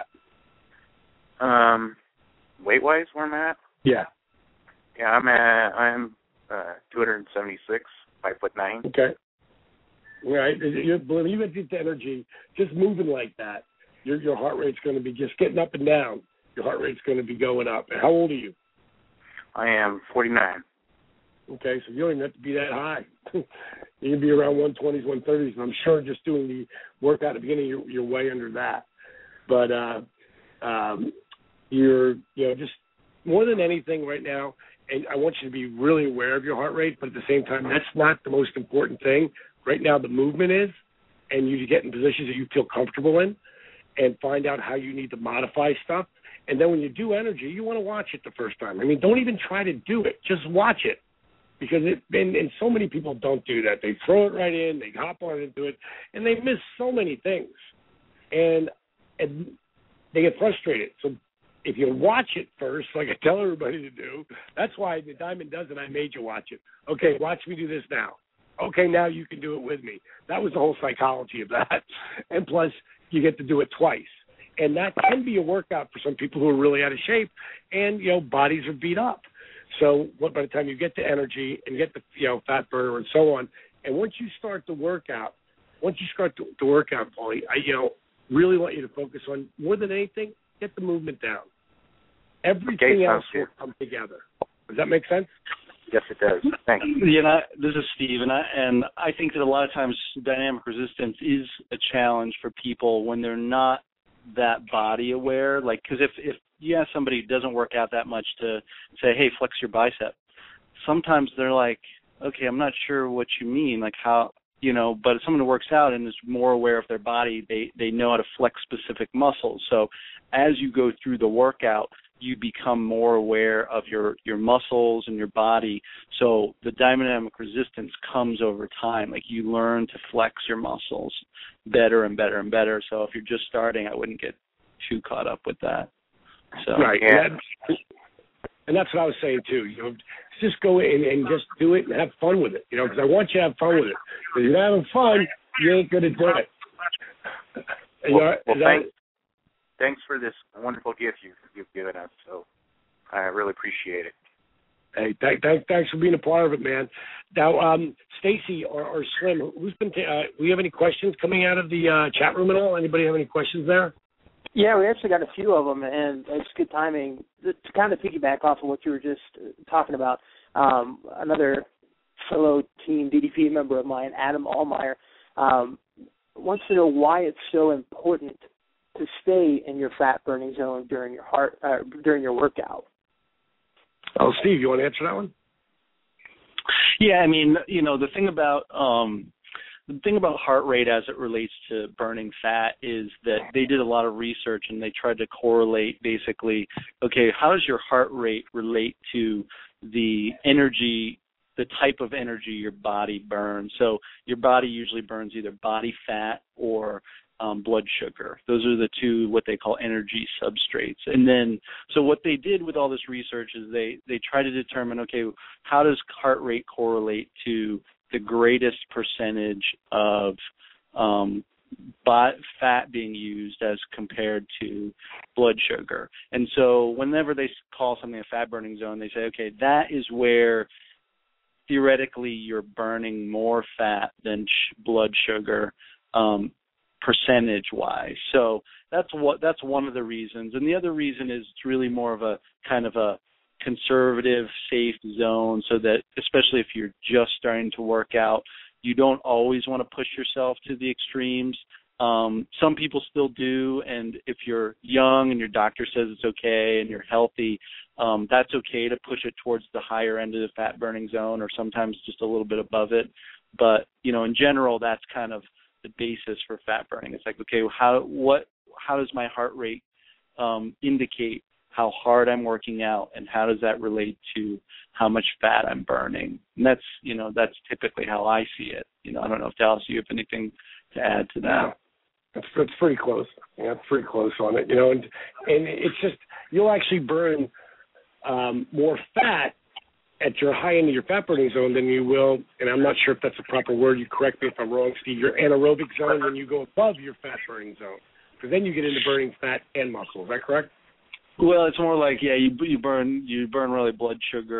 Um, weight-wise, where I'm at? Yeah. Yeah, I'm at, I'm uh, two hundred seventy-six, five foot nine. Okay. Right? You're, when you get the energy, just moving like that, your your heart rate's going to be just getting up and down. Your heart rate's going to be going up. How old are you? I am forty-nine. Okay, so you don't even have to be that high. You can be around one twenties, one thirties, and I'm sure just doing the workout at the beginning, you're, you're way under that. But uh, um, you're, you know, just more than anything right now, and I want you to be really aware of your heart rate, but at the same time, that's not the most important thing. Right now, the movement is, and you get in positions that you feel comfortable in and find out how you need to modify stuff. And then when you do energy, you want to watch it the first time. I mean, don't even try to do it. Just watch it. Because it, and, and so many people don't do that. They throw it right in, they hop on into it, and they miss so many things. And, and they get frustrated. So if you watch it first, like I tell everybody to do, that's why the Diamond Does It, I made you watch it. Okay, watch me do this now. Okay, now you can do it with me. That was the whole psychology of that. And plus, you get to do it twice. And that can be a workout for some people who are really out of shape and, you know, bodies are beat up. So what, by the time you get the energy and get the, you know, fat burner and so on, and once you start the workout, once you start the, the workout, Paulie, I, you know, really want you to focus on, more than anything, get the movement down. Everything else will come together. Does that make sense? Yes, it does. Thanks. You know, this is Steve, and I, and I think that a lot of times dynamic resistance is a challenge for people when they're not that body aware. Like, because if, if you ask somebody who doesn't work out that much to say, hey, flex your bicep, sometimes they're like, okay, I'm not sure what you mean, like how, you know, but if someone who works out and is more aware of their body, they, they know how to flex specific muscles. So as you go through the workout, you become more aware of your, your muscles and your body. So the dynamic resistance comes over time. Like you learn to flex your muscles better and better and better. So if you're just starting, I wouldn't get too caught up with that. So, right. Yeah. And that's what I was saying too. You know, just go in and just do it and have fun with it. You know, because I want you to have fun with it. If you're not having fun, you ain't going to do it. Well, you know, well thanks, thanks for this wonderful gift you've, you've given us. So I really appreciate it. Hey, th- th- thanks for being a part of it, man. Now, um, Stacy or, or Slim, who's been? T- uh, do we have any questions coming out of the uh, chat room at all? Anybody have any questions there? Yeah, we actually got a few of them, and it's good timing to kind of piggyback off of what you were just talking about. Um, another fellow Team D D P member of mine, Adam Allmeyer, um, wants to know why it's so important to stay in your fat burning zone during your heart uh, during your workout. Oh, Steve, you want to answer that one? Yeah, I mean, you know, the thing about um, the thing about heart rate as it relates to burning fat is that they did a lot of research and they tried to correlate basically, okay, how does your heart rate relate to the energy, the type of energy your body burns? So your body usually burns either body fat or um, blood sugar. Those are the two what they call energy substrates. And then, so what they did with all this research is they, they try to determine, okay, how does heart rate correlate to the greatest percentage of um, fat being used as compared to blood sugar. And so whenever they call something a fat burning zone, they say, okay, that is where theoretically you're burning more fat than sh- blood sugar um, percentage-wise. So that's what that's one of the reasons. And the other reason is it's really more of a kind of a conservative, safe zone, so that especially if you're just starting to work out, you don't always want to push yourself to the extremes. Um, some people still do, and if you're young and your doctor says it's okay and you're healthy, um, that's okay to push it towards the higher end of the fat-burning zone or sometimes just a little bit above it. But, you know, in general, that's kind of the basis for fat burning. It's like, okay, how what how does my heart rate um, indicate how hard I'm working out, and how does that relate to how much fat I'm burning? And that's, you know, that's typically how I see it. You know, I don't know if Dallas, you have anything to add to that. It's, it's pretty close. Yeah, it's pretty close on it, you know, and and it's just, you'll actually burn um, more fat at your high end of your fat burning zone than you will, and I'm not sure if that's a proper word, you correct me if I'm wrong, Steve, your anaerobic zone when you go above your fat burning zone. Because then you get into burning fat and muscle. Is that correct? Well, it's more like, yeah, you you burn you burn really blood sugar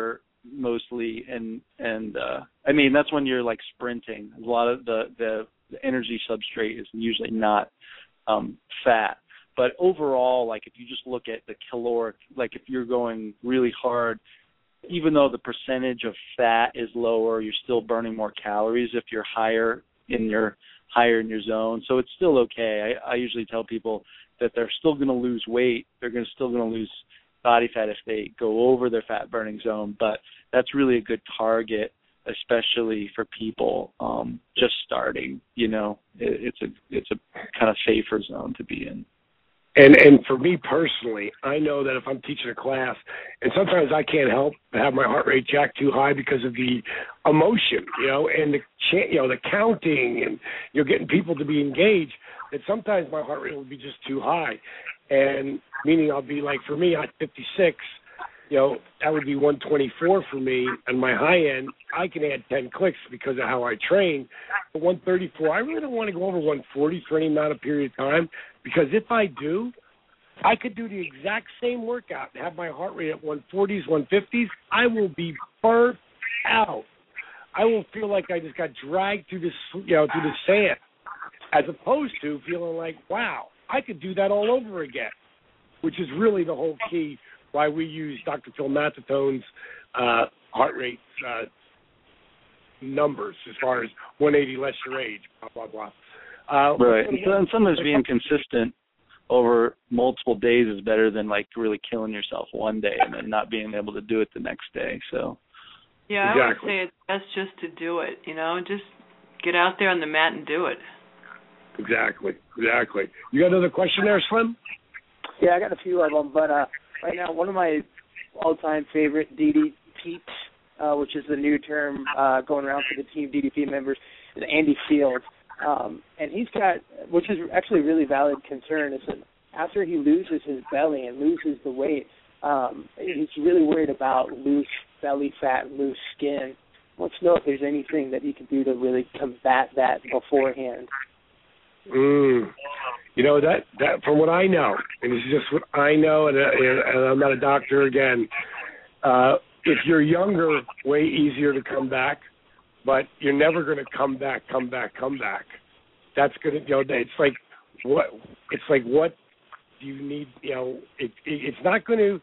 mostly, and and uh, I mean that's when you're like sprinting. A lot of the the, the energy substrate is usually not um, fat, but overall, like if you just look at the caloric, like if you're going really hard, even though the percentage of fat is lower, you're still burning more calories if you're higher in your higher in your zone. So it's still okay. I, I usually tell people that they're still going to lose weight. They're going to still going to lose body fat if they go over their fat burning zone, but that's really a good target, especially for people um, just starting. You know, it, it's a it's a kind of safer zone to be in. And and for me personally, I know that if I'm teaching a class, and sometimes I can't help but have my heart rate jacked too high because of the emotion, you know, and the ch- you know the counting, and you're getting people to be engaged. That sometimes my heart rate will be just too high, and meaning I'll be like, for me, at fifty-six, you know, that would be one twenty-four for me. And my high end, I can add ten clicks because of how I train. But one thirty-four, I really don't want to go over one forty for any amount of period of time, because if I do, I could do the exact same workout and have my heart rate at one forties, one fifties. I will be burnt out. I will feel like I just got dragged through the, you know, through the sand, as opposed to feeling like, wow, I could do that all over again, which is really the whole key why we use Doctor Phil Matatone's uh, heart rate uh, numbers as far as one eighty less your age, blah, blah, blah. Uh, right. And, so, and sometimes being consistent over multiple days is better than like really killing yourself one day and then not being able to do it the next day. So yeah, exactly. I would say it's best just to do it, you know, just get out there on the mat and do it. Exactly, exactly. You got another question there, Slim? Yeah, I got a few of them, but uh, right now one of my all-time favorite D D peeps, uh, which is the new term uh, going around for the Team D D P members, is Andy Field. Um, and he's got, which is actually a really valid concern, is that after he loses his belly and loses the weight, um, he's really worried about loose belly fat and loose skin. Wants to know if there's anything that he can do to really combat that beforehand. Mm. You know, that, that from what I know, and this is just what I know, and, and I'm not a doctor again, uh, if you're younger, way easier to come back, but you're never going to come back, come back, come back. That's going to, you know, it's like, what, it's like, what do you need, you know, it, it, it's not going to,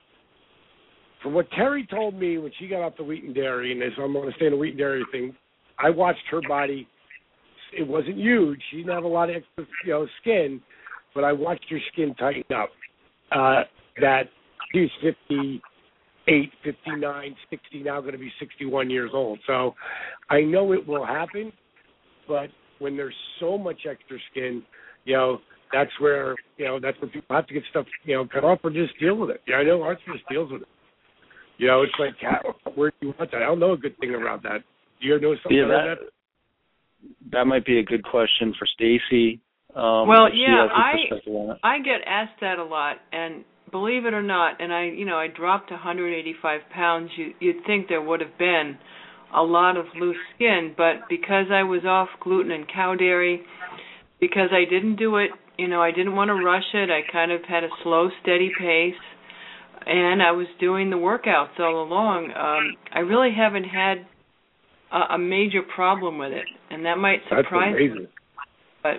from what Terry told me when she got off the wheat and dairy, and so I'm going to stay in the wheat and dairy thing, I watched her body. It wasn't huge. She didn't have a lot of extra, you know, skin, but I watched her skin tighten up. Uh, that she was fifty-eight, fifty-nine, sixty, now going to be sixty-one years old. So I know it will happen, but when there's so much extra skin, you know, that's where, you know, that's where people have to get stuff, you know, cut off or just deal with it. Yeah, I know Arthur just deals with it. You know, it's like, how, where do you want that? I don't know a good thing about that. Do you know something yeah, about that? that? That might be a good question for Stacy. Um, well, if she yeah, has a perspective on it. I I get asked that a lot, and believe it or not, and I, you know, I dropped one hundred eighty-five pounds. You, you'd think there would have been a lot of loose skin, but because I was off gluten and cow dairy, because I didn't do it, you know, I didn't want to rush it. I kind of had a slow, steady pace, and I was doing the workouts all along. Um, I really haven't had a, a major problem with it, and that might surprise you. But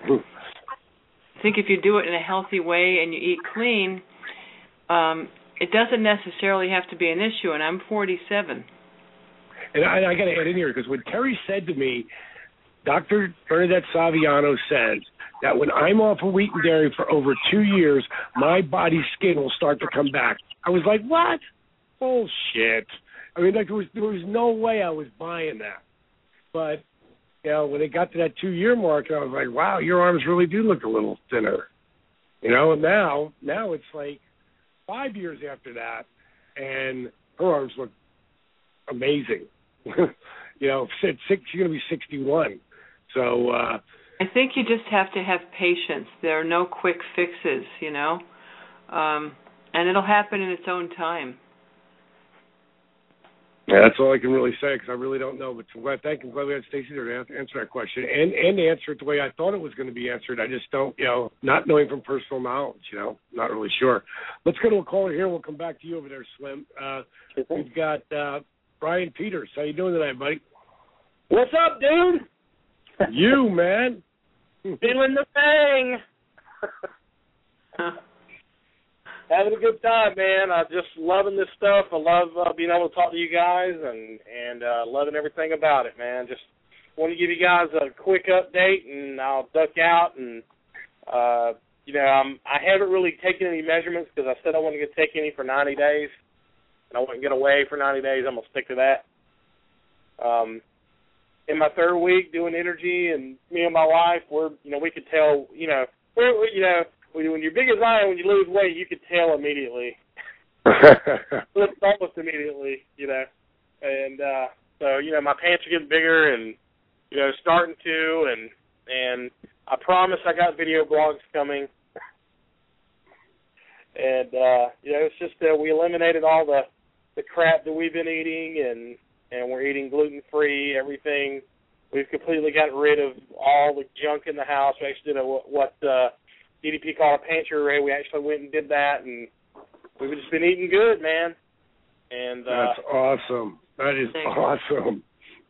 I think if you do it in a healthy way and you eat clean, um, it doesn't necessarily have to be an issue, and I'm forty-seven. And I, I got to add in here, because when Terry said to me, Doctor Bernadette Saviano says that when I'm off of wheat and dairy for over two years, my body's skin will start to come back. I was like, what? Bullshit. I mean, like, there was, there was no way I was buying that. But, you know, when it got to that two-year mark, I was like, wow, your arms really do look a little thinner. You know, and now, now it's like five years after that, and her arms look amazing. You know, six, she's going to be sixty-one. So uh, I think you just have to have patience. There are no quick fixes, you know, um, and it'll happen in its own time. Yeah, that's all I can really say, because I really don't know. But I'm glad, thank you. I'm glad we had Stacy there to answer that question and and answer it the way I thought it was going to be answered. I just don't, you know, not knowing from personal knowledge, you know, not really sure. Let's go to a caller here. We'll come back to you over there, Slim. Uh, we've got uh, Brian Peters. How you doing tonight, buddy? What's up, dude? You, man. Feeling the thing. Having a good time, man. I'm just loving this stuff. I love uh, being able to talk to you guys and, and uh, loving everything about it, man. Just want to give you guys a quick update, and I'll duck out. And, uh, you know, I'm, I haven't really taken any measurements because I said I wasn't going to take any for ninety days. And I wouldn't get away for ninety days. I'm going to stick to that. Um, in my third week doing energy, and me and my wife, we're, you know, we could tell, you know, we're, you know, when you're big as I am, when you lose weight, you could tell immediately. It's almost immediately, you know. And uh, so, you know, my pants are getting bigger and, you know, starting to, and and I promise I got video blogs coming. And, uh, you know, it's just that we eliminated all the, the crap that we've been eating, and, and we're eating gluten-free, everything. We've completely gotten rid of all the junk in the house. We actually did a, what uh, D D P called a pantry raid. We actually went and did that, and we've just been eating good, man. And uh, That's awesome. That is awesome.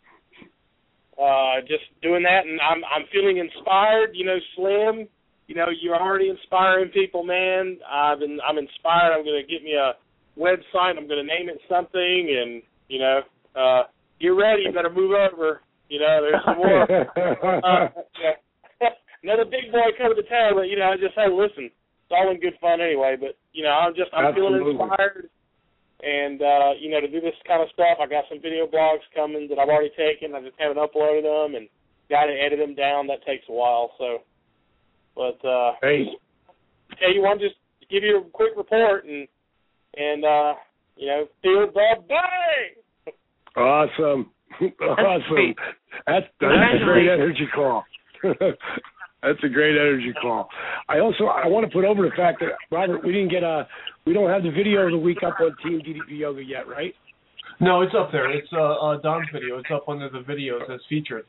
Uh, just doing that, and I'm I'm feeling inspired. You know, Slim, you know, you're already inspiring people, man. I've been, I'm inspired. I'm going to get me a website. I'm going to name it something, and, you know, uh, get ready. You better move over. You know, there's some more. uh, yeah. Another big boy coming to town, but, you know, I just say, listen, it's all in good fun anyway. But, you know, I'm just, I'm Absolutely. feeling inspired. And, uh, you know, to do this kind of stuff, I got some video blogs coming that I've already taken. I just haven't uploaded them and got to edit them down. That takes a while. So, but, uh, hey. tell you one, just give you a quick report and, and, uh, you know, feel the bang. Awesome. Awesome. That's, that's a great energy call. That's a great energy call. I also I want to put over the fact that, Robert, we didn't get a we don't have the video of the week up on Team D D P Yoga yet, right? No, it's up there. It's uh, uh Don's video. It's up under the videos as featured.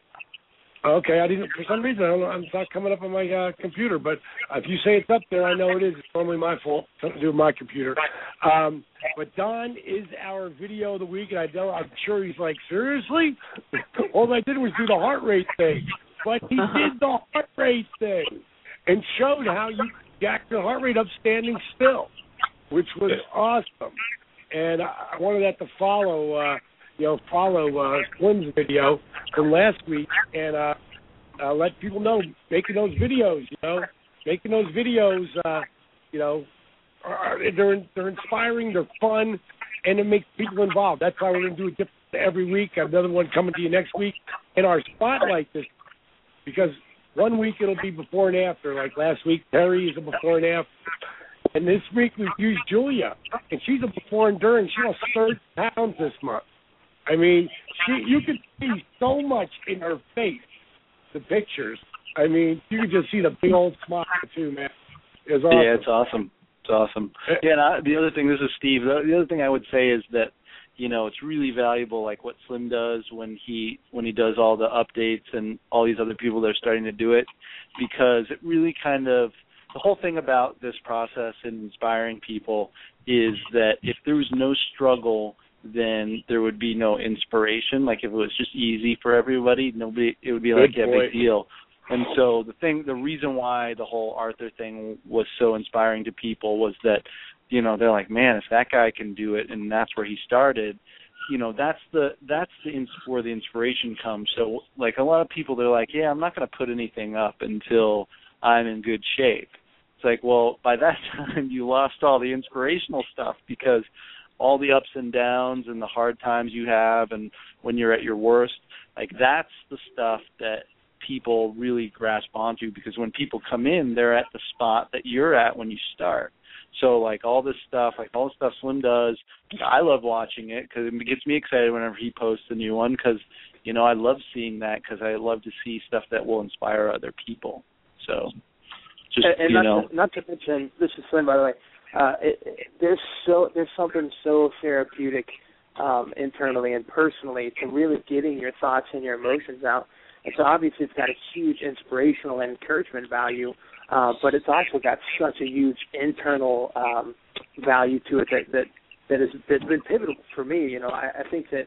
Okay, I didn't for some reason I don't know, it's not coming up on my uh, computer, but if you say it's up there, I know it is. It's normally my fault. Something to do with my computer. Um, but Don is our video of the week, and I know I'm sure he's like, seriously? All I did was do the heart rate thing. But he did the heart rate thing and showed how you got your heart rate up standing still, which was awesome. And I wanted that to follow, uh, you know, follow uh, Slim's video from last week, and uh, uh, let people know making those videos, you know, making those videos, uh, you know, are, they're they're inspiring, they're fun, and it makes people involved. That's why we're going to do it different every week. I have another one coming to you next week, and our spotlight this. Because one week it'll be before and after. Like last week, Terry is a before and after. And this week we've used Julia, and she's a before and during. She lost thirty pounds this month. I mean, she you could see so much in her face, the pictures. I mean, you could just see the big old smile, too, man. It was awesome. Yeah, it's awesome. It's awesome. Yeah, and I, the other thing, this is Steve, the, the other thing I would say is that, you know, it's really valuable, like what Slim does when he when he does all the updates and all these other people that are starting to do it, because it really kind of, the whole thing about this process and inspiring people is that if there was no struggle, then there would be no inspiration. Like if it was just easy for everybody, nobody, it would be like, yeah, big deal. And so the thing, the reason why the whole Arthur thing was so inspiring to people was that, you know, they're like, man, if that guy can do it, and that's where he started, you know, that's the that's the where the inspiration comes. So, like, a lot of people, they're like, yeah, I'm not going to put anything up until I'm in good shape. It's like, well, by that time, you lost all the inspirational stuff, because all the ups and downs and the hard times you have and when you're at your worst, like, that's the stuff that people really grasp onto, because when people come in, they're at the spot that you're at when you start. So, like, all this stuff, like all the stuff Slim does, I love watching it because it gets me excited whenever he posts a new one, because, you know, I love seeing that, because I love to see stuff that will inspire other people. So, just, and, and you not know. To, not to mention, this is Slim, by the way, uh, it, it, there's, so, there's something so therapeutic um, internally and personally to really getting your thoughts and your emotions out. And so, obviously, it's got a huge inspirational and encouragement value, Uh, but it's also got such a huge internal um, value to it that that that has that's been pivotal for me. You know, I, I think that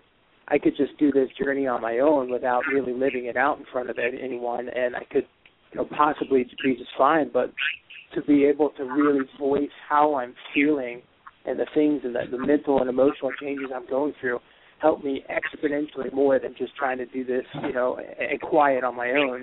I could just do this journey on my own without really living it out in front of anyone, and I could, you know, possibly be just fine. But to be able to really voice how I'm feeling and the things and the, the mental and emotional changes I'm going through helped me exponentially more than just trying to do this, you know, and quiet on my own.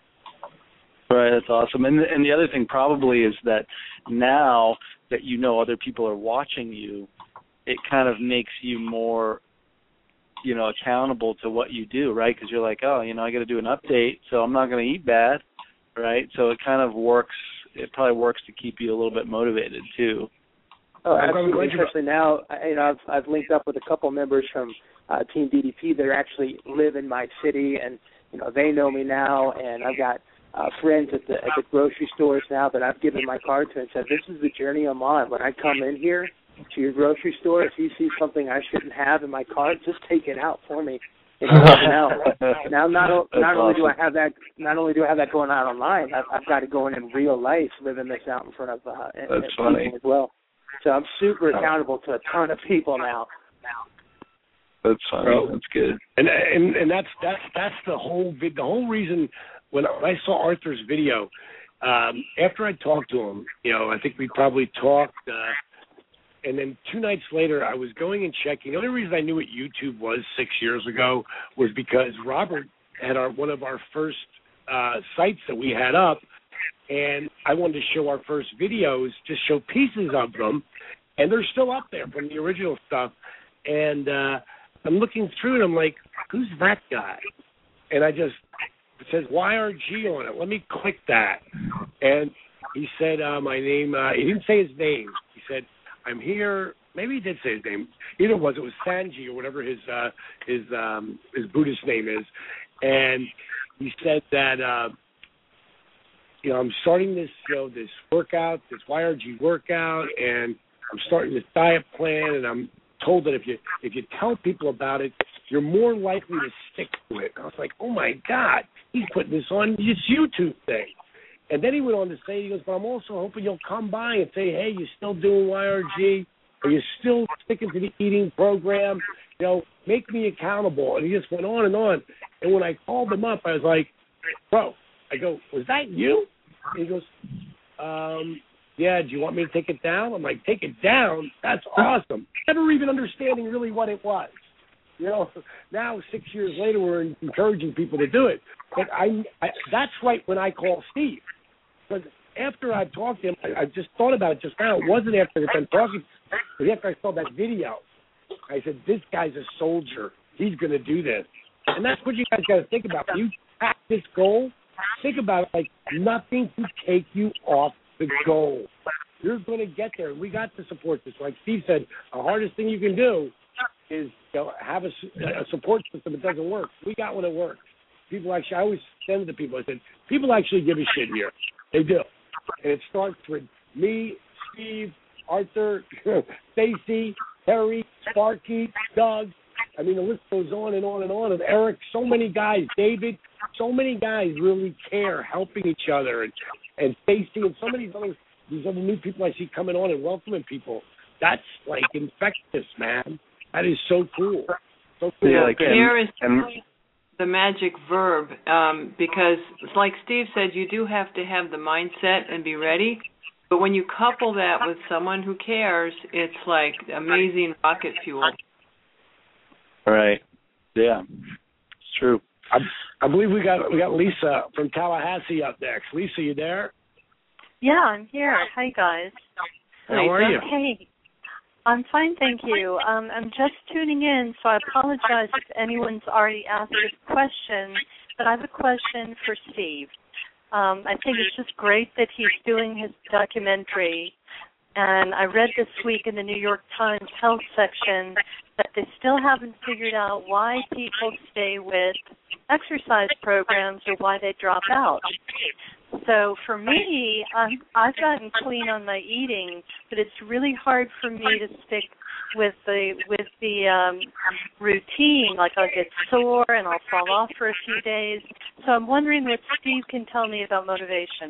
Right, that's awesome. And and the other thing probably is that now that you know other people are watching you, it kind of makes you more, you know, accountable to what you do, right? Because you're like, oh, you know, I got to do an update, so I'm not going to eat bad, right? So it kind of works. It probably works to keep you a little bit motivated too. Oh, absolutely. Especially now, you know, I've I've linked up with a couple members from uh, Team D D P that actually live in my city, and you know, they know me now, and I've got uh, friends at the at the grocery stores now that I've given my card to and said, this is the journey I'm on. When I come in here to your grocery store, if you see something I shouldn't have in my cart, just take it out for me. And now, now not not only do I have that, not only do I have that going on online, I've, I've got it going in real life, living this out in front of uh, That's and, funny. people as well. So I'm super accountable to a ton of people now. That's funny. Oh, that's good. And and and that's that's that's the whole vid- the whole reason when I saw Arthur's video. Um, after I talked to him, you know, I think we probably talked. Uh, And then two nights later, I was going and checking. The only reason I knew what YouTube was six years ago was because Robert had our one of our first uh, sites that we had up, and I wanted to show our first videos, just show pieces of them, and they're still up there from the original stuff. And uh, I'm looking through, and I'm like, who's that guy? And I just, it says Y R G on it. Let me click that. And he said, uh, my name, uh, he didn't say his name. He said, I'm here. Maybe he did say his name. Either was it was Sanji or whatever his uh, his um, his Buddhist name is, and he said that uh, you know I'm starting this you know this workout, this Y R G workout, and I'm starting this diet plan, and I'm told that if you if you tell people about it, you're more likely to stick to it. I was like, oh my God, he's putting this on this YouTube thing. And then he went on to say, he goes, but I'm also hoping you'll come by and say, hey, you still doing Y R G? Are you still sticking to the eating program? You know, make me accountable. And he just went on and on. And when I called him up, I was like, bro, I go, was that you? And he goes, um, yeah, do you want me to take it down? I'm like, take it down? That's awesome. Never even understanding really what it was. You know, now six years later, we're encouraging people to do it. But I, I that's right when I call Steve. Because after I talked to him, I, I just thought about it just now. It wasn't after I'd been talking, but after I saw that video, I said, this guy's a soldier. He's going to do this. And that's what you guys got to think about. When you pack this goal, think about it like nothing to take you off the goal. You're going to get there. We got to support this. Like Steve said, the hardest thing you can do is you know, have a, a support system that doesn't work. We got one that works. People actually, I always send it to people. I said, people actually give a shit here. They do. And it starts with me, Steve, Arthur, Stacy, Terry, Sparky, Doug. I mean, the list goes on and on and on. And Eric, so many guys, David, so many guys really care, helping each other. And, and Stacy and so many other, these other new people I see coming on and welcoming people. That's like infectious, man. That is so cool. So cool. Yeah, like, care is the magic verb um, because, like Steve said, you do have to have the mindset and be ready. But when you couple that with someone who cares, it's like amazing rocket fuel. Right. Yeah. It's true. I, I believe we got we got Lisa from Tallahassee up next. Lisa, you there? Yeah, I'm here. Hi, guys. How Lisa. are you? Hey. I'm fine, thank you. Um, I'm just tuning in, so I apologize if anyone's already asked this question, but I have a question for Steve. Um, I think it's just great that he's doing his documentary, and I read this week in the New York Times health section that they still haven't figured out why people stay with exercise programs or why they drop out. So for me, um, I've gotten clean on my eating, but it's really hard for me to stick with the with the um, routine. Like I'll get sore and I'll fall off for a few days. So I'm wondering what Steve can tell me about motivation.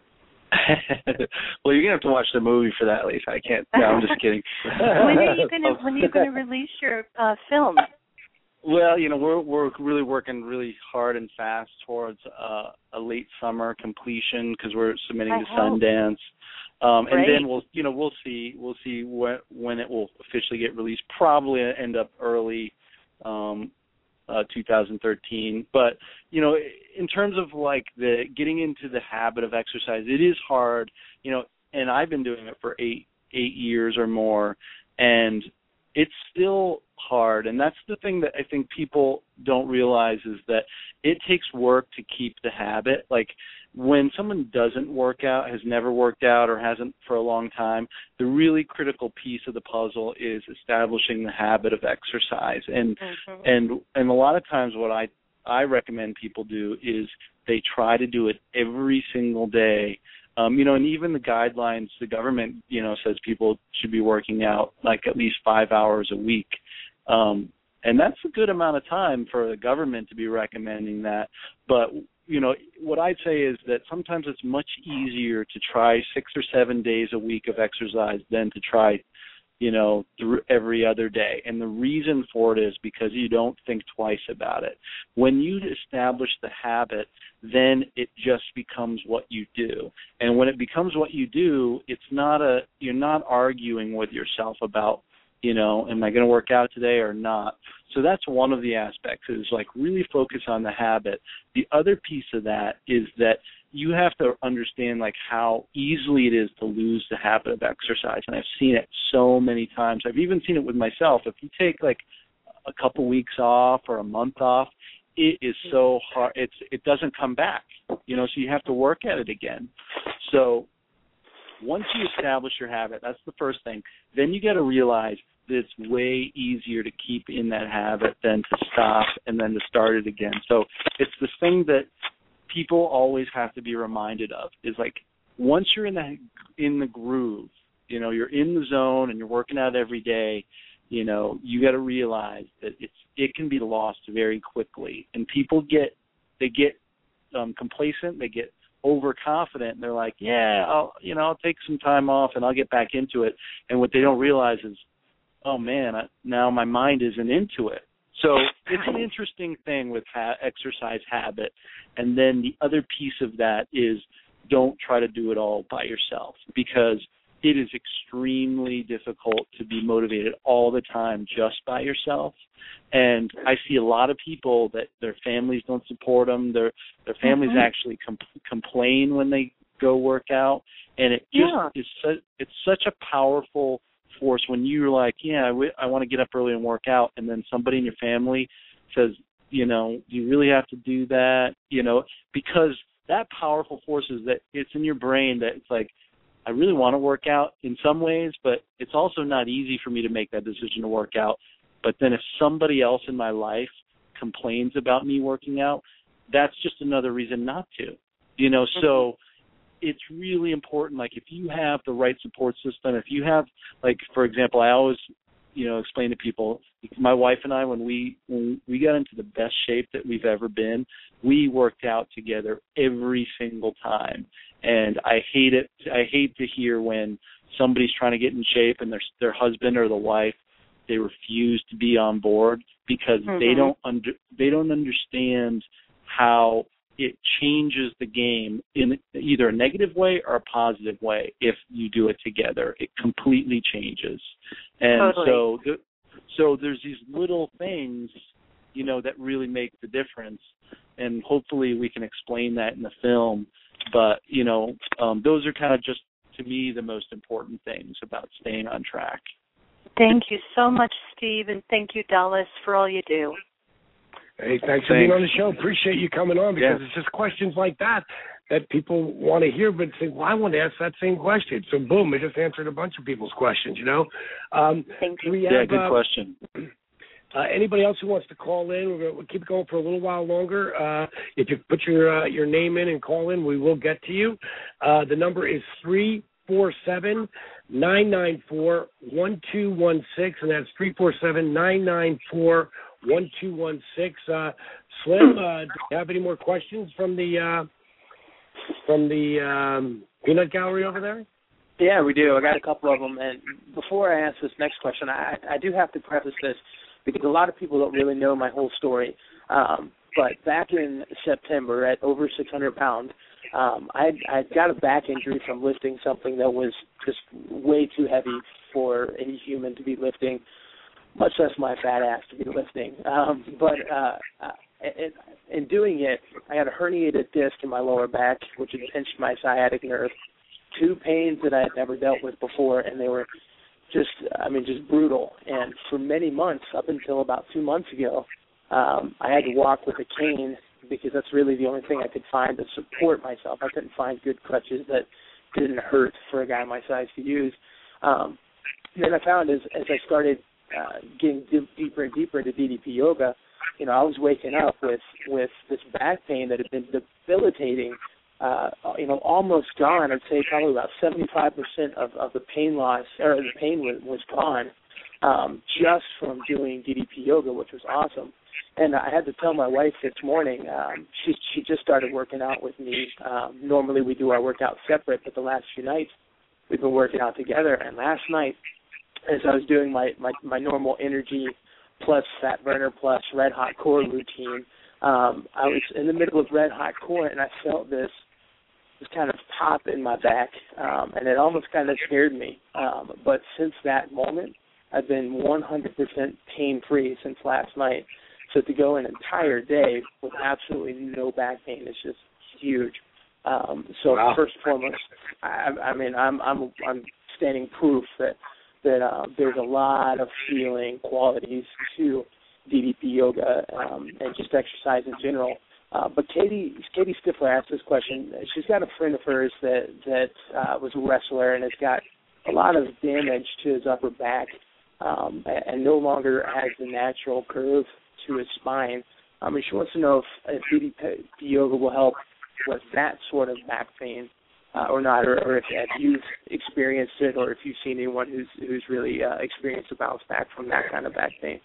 Well, you're gonna have to watch the movie for that, Lisa. I can't. No, I'm just kidding. When are you gonna When are you gonna release your uh, film? Well, you know, we're we're really working really hard and fast towards uh, a late summer completion because we're submitting I to hope. Sundance, um, and Great. then we'll you know we'll see we'll see when when it will officially get released. Probably end up early, um, uh, two thousand thirteen. But you know, in terms of like the getting into the habit of exercise, it is hard. You know, and I've been doing it for eight eight years or more, and it's still hard, and that's the thing that I think people don't realize is that it takes work to keep the habit. Like when someone doesn't work out, has never worked out, or hasn't for a long time, the really critical piece of the puzzle is establishing the habit of exercise. And mm-hmm. and and a lot of times what I I recommend people do is they try to do it every single day. Um, you know, and even the guidelines, the government, you know, says people should be working out like at least five hours a week. Um, and that's a good amount of time for the government to be recommending that. But, you know, what I'd say is that sometimes it's much easier to try six or seven days a week of exercise than to try, you know, th- every other day. And the reason for it is because you don't think twice about it. When you establish the habit, then it just becomes what you do. And when it becomes what you do, it's not a, you're not arguing with yourself about, you know, am I going to work out today or not? So that's one of the aspects is like really focus on the habit. The other piece of that is that you have to understand like how easily it is to lose the habit of exercise. And I've seen it so many times. I've even seen it with myself. If you take like a couple weeks off or a month off, it is so hard. It's it doesn't come back, you know, so you have to work at it again. So once you establish your habit, that's the first thing. Then you got to realize that it's way easier to keep in that habit than to stop and then to start it again. So it's the thing that people always have to be reminded of is like once you're in the in the groove, you know, you're in the zone and you're working out every day, you know, you got to realize that it's it can be lost very quickly. And people get they get um, complacent, they get overconfident, and they're like, yeah, I'll you know I'll take some time off and I'll get back into it. And what they don't realize is, oh man, I, now my mind isn't into it. So it's an interesting thing with ha- exercise habit. And then the other piece of that is don't try to do it all by yourself because it is extremely difficult to be motivated all the time just by yourself. And I see a lot of people that their families don't support them. Their their families mm-hmm. actually com- complain when they go work out. And it just yeah. is su- it's such a powerful force when you're like, yeah, I, w- I want to get up early and work out, and then somebody in your family says, you know, do you really have to do that? You know, because that powerful force is that it's in your brain that it's like, I really want to work out in some ways, but it's also not easy for me to make that decision to work out. But then if somebody else in my life complains about me working out, that's just another reason not to, you know, mm-hmm. so it's really important, like, if you have the right support system, if you have, like, for example, I always, you know, explain to people, my wife and I, when we when we got into the best shape that we've ever been, we worked out together every single time. And I hate it. I hate to hear when somebody's trying to get in shape and their their husband or the wife, they refuse to be on board because mm-hmm. they don't under they don't understand how it changes the game in either a negative way or a positive way. If you do it together, it completely changes. And totally. so, th- so there's these little things, you know, that really make the difference. And hopefully we can explain that in the film. But, you know, um, those are kind of just, to me, the most important things about staying on track. Thank you so much, Steve, and thank you, Dallas, for all you do. Hey, thanks for being on the show. Appreciate you coming on because yeah. it's just questions like that that people want to hear, but think, well, I want to ask that same question. So, boom, it just answered a bunch of people's questions, you know. Um, Thank you. We yeah, have, good uh, question. Uh, anybody else who wants to call in, we're going to keep it going for a little while longer. Uh, if you put your uh, your name in and call in, we will get to you. Uh, the number is three four seven, nine nine four, one two one six, and that's three four seven, nine nine four, one two one six. Uh, Slim, uh, do you have any more questions from the uh, from the um, peanut gallery over there? Yeah, we do. I got a couple of them. And before I ask this next question, I, I do have to preface this. because a lot of people don't really know my whole story. Um, but back in September, at over six hundred pounds, um, I I got a back injury from lifting something that was just way too heavy for any human to be lifting, much less my fat ass to be lifting. Um, but uh, in, in doing it, I had a herniated disc in my lower back, which had pinched my sciatic nerve. Two pains that I had never dealt with before, and they were just, I mean, just brutal. And for many months, up until about two months ago, um, I had to walk with a cane because that's really the only thing I could find to support myself. I couldn't find good crutches that didn't hurt for a guy my size to use. Um, and then I found as, as I started uh, getting d- deeper and deeper into D D P yoga, you know, I was waking up with, with this back pain that had been debilitating, uh, you know, almost gone. I'd say probably about seventy-five percent of, of the pain loss, or the pain was, was gone um, just from doing D D P yoga, which was awesome. And I had to tell my wife this morning, um, she she just started working out with me. Um, normally we do our workout separate, but the last few nights we've been working out together. And last night, as I was doing my, my, my normal energy plus fat burner plus red hot core routine, um, I was in the middle of red hot core, and I felt this this kind of pop in my back, um, and it almost kind of scared me. Um, but since that moment, I've been one hundred percent pain-free since last night. So to go an entire day with absolutely no back pain is just huge. Um, so wow. First and foremost, I, I mean, I'm I'm I'm standing proof that that uh, there's a lot of healing qualities to D D P yoga um, and just exercise in general. Uh, but Katie Katie Stifler asked this question. She's got a friend of hers that that uh, was a wrestler and has got a lot of damage to his upper back um, and, and no longer has the natural curve to his spine. I mean, she wants to know if, if D D P yoga will help with that sort of back pain uh, or not, or, or if, if you've experienced it, or if you've seen anyone who's who's really uh, experienced a bounce back from that kind of back pain.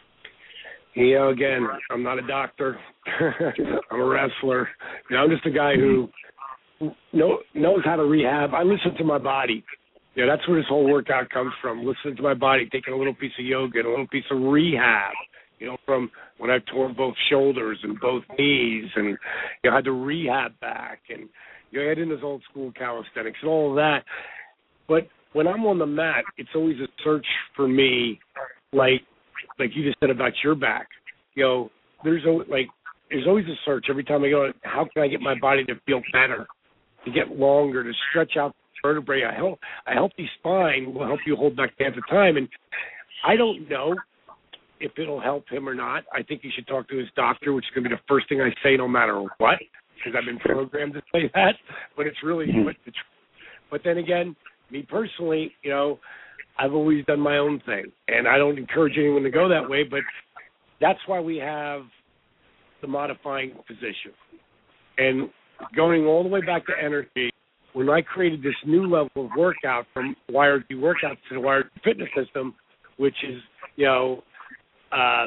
You know, again, I'm not a doctor. I'm a wrestler. You know, I'm just a guy who know, knows how to rehab. I listen to my body. Yeah, that's where this whole workout comes from. Listening to my body, taking a little piece of yoga and a little piece of rehab. You know, from when I tore both shoulders and both knees, and you know, had to rehab back, and you know, I had in this old school calisthenics and all of that. But when I'm on the mat, it's always a search for me, like like you just said about your back. You know, there's a, like there's always a search every time I go. How can I get my body to feel better, to get longer, to stretch out the vertebrae? A help a healthy spine will help you hold back the time, and I don't know if it'll help him or not. I think he should talk to his doctor, which is going to be the first thing I say no matter what, because I've been programmed to say that, but it's really mm-hmm. but, it's, but then again, me personally, you know, I've always done my own thing, and I don't encourage anyone to go that way, but that's why we have the modifying position. And going all the way back to energy, when I created this new level of workout from Wired B Workouts to the Wired Fitness System, which is, you know, Uh,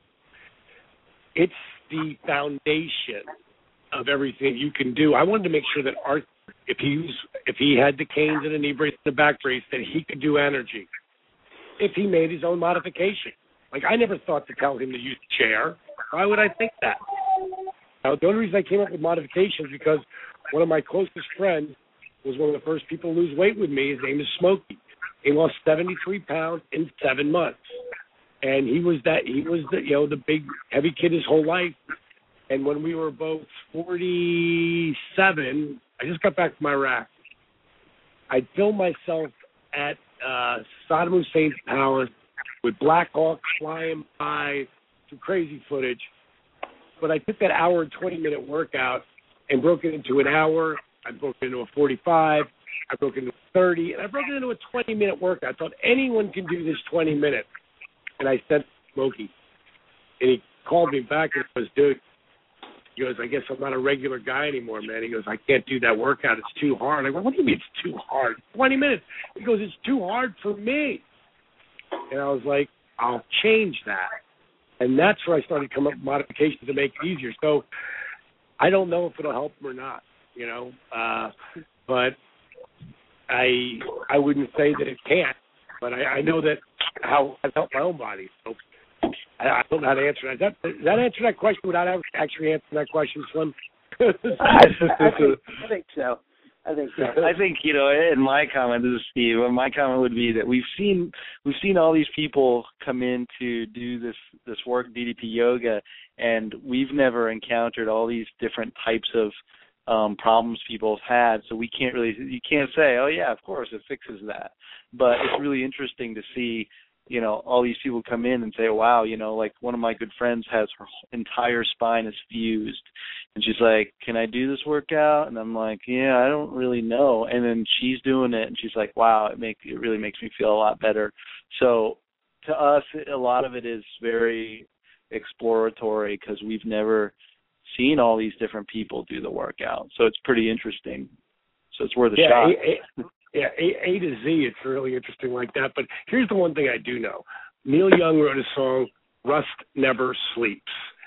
it's the foundation of everything you can do. I wanted to make sure that Arthur, if he was, if he had the canes and the knee brace and the back brace, that he could do energy. If he made his own modification, like I never thought to tell him to use a chair. Why would I think that? Now, the only reason I came up with modifications is because one of my closest friends was one of the first people to lose weight with me. His name is Smokey. He lost seventy-three pounds in seven months. And he was that he was the you know the big heavy kid his whole life. And when we were both forty-seven, I just got back from Iraq. I filmed myself at uh, Saddam Hussein's palace with Black Hawks flying by, some crazy footage. But I took that hour and twenty minute workout and broke it into an hour. I broke it into a forty-five. I broke it into a thirty, and I broke it into a twenty minute workout. I thought anyone can do this twenty minutes. And I sent Smokey, and he called me back and goes, dude, he goes, I guess I'm not a regular guy anymore, man. He goes, I can't do that workout. It's too hard. I go, what do you mean it's too hard? twenty minutes. He goes, it's too hard for me. And I was like, I'll change that. And that's where I started coming up with modifications to make it easier. So I don't know if it'll help him or not, you know, uh, but I I wouldn't say that it can't. But I, I know that how I've helped my own body. So I, I don't know how to answer that. Does that, does that answer that question without actually answering that question, Slim? I, I, think, I think so. I think so. I think, you know, in my comment, this is Steve, my comment would be that we've seen we've seen all these people come in to do this, this work, D D P yoga, and we've never encountered all these different types of um, problems people have had, so we can't really, you can't say, oh, yeah, of course, it fixes that. But it's really interesting to see, you know, all these people come in and say, wow, you know, like one of my good friends has her entire spine is fused. And she's like, can I do this workout? And I'm like, yeah, I don't really know. And then she's doing it, and she's like, wow, it make it really makes me feel a lot better. So to us, a lot of it is very exploratory because we've never seen all these different people do the workout. So it's pretty interesting. So it's worth a yeah, shot. A, a, yeah, a, a to Z, it's really interesting like that. But here's the one thing I do know. Neil Young wrote a song, Rust Never Sleeps.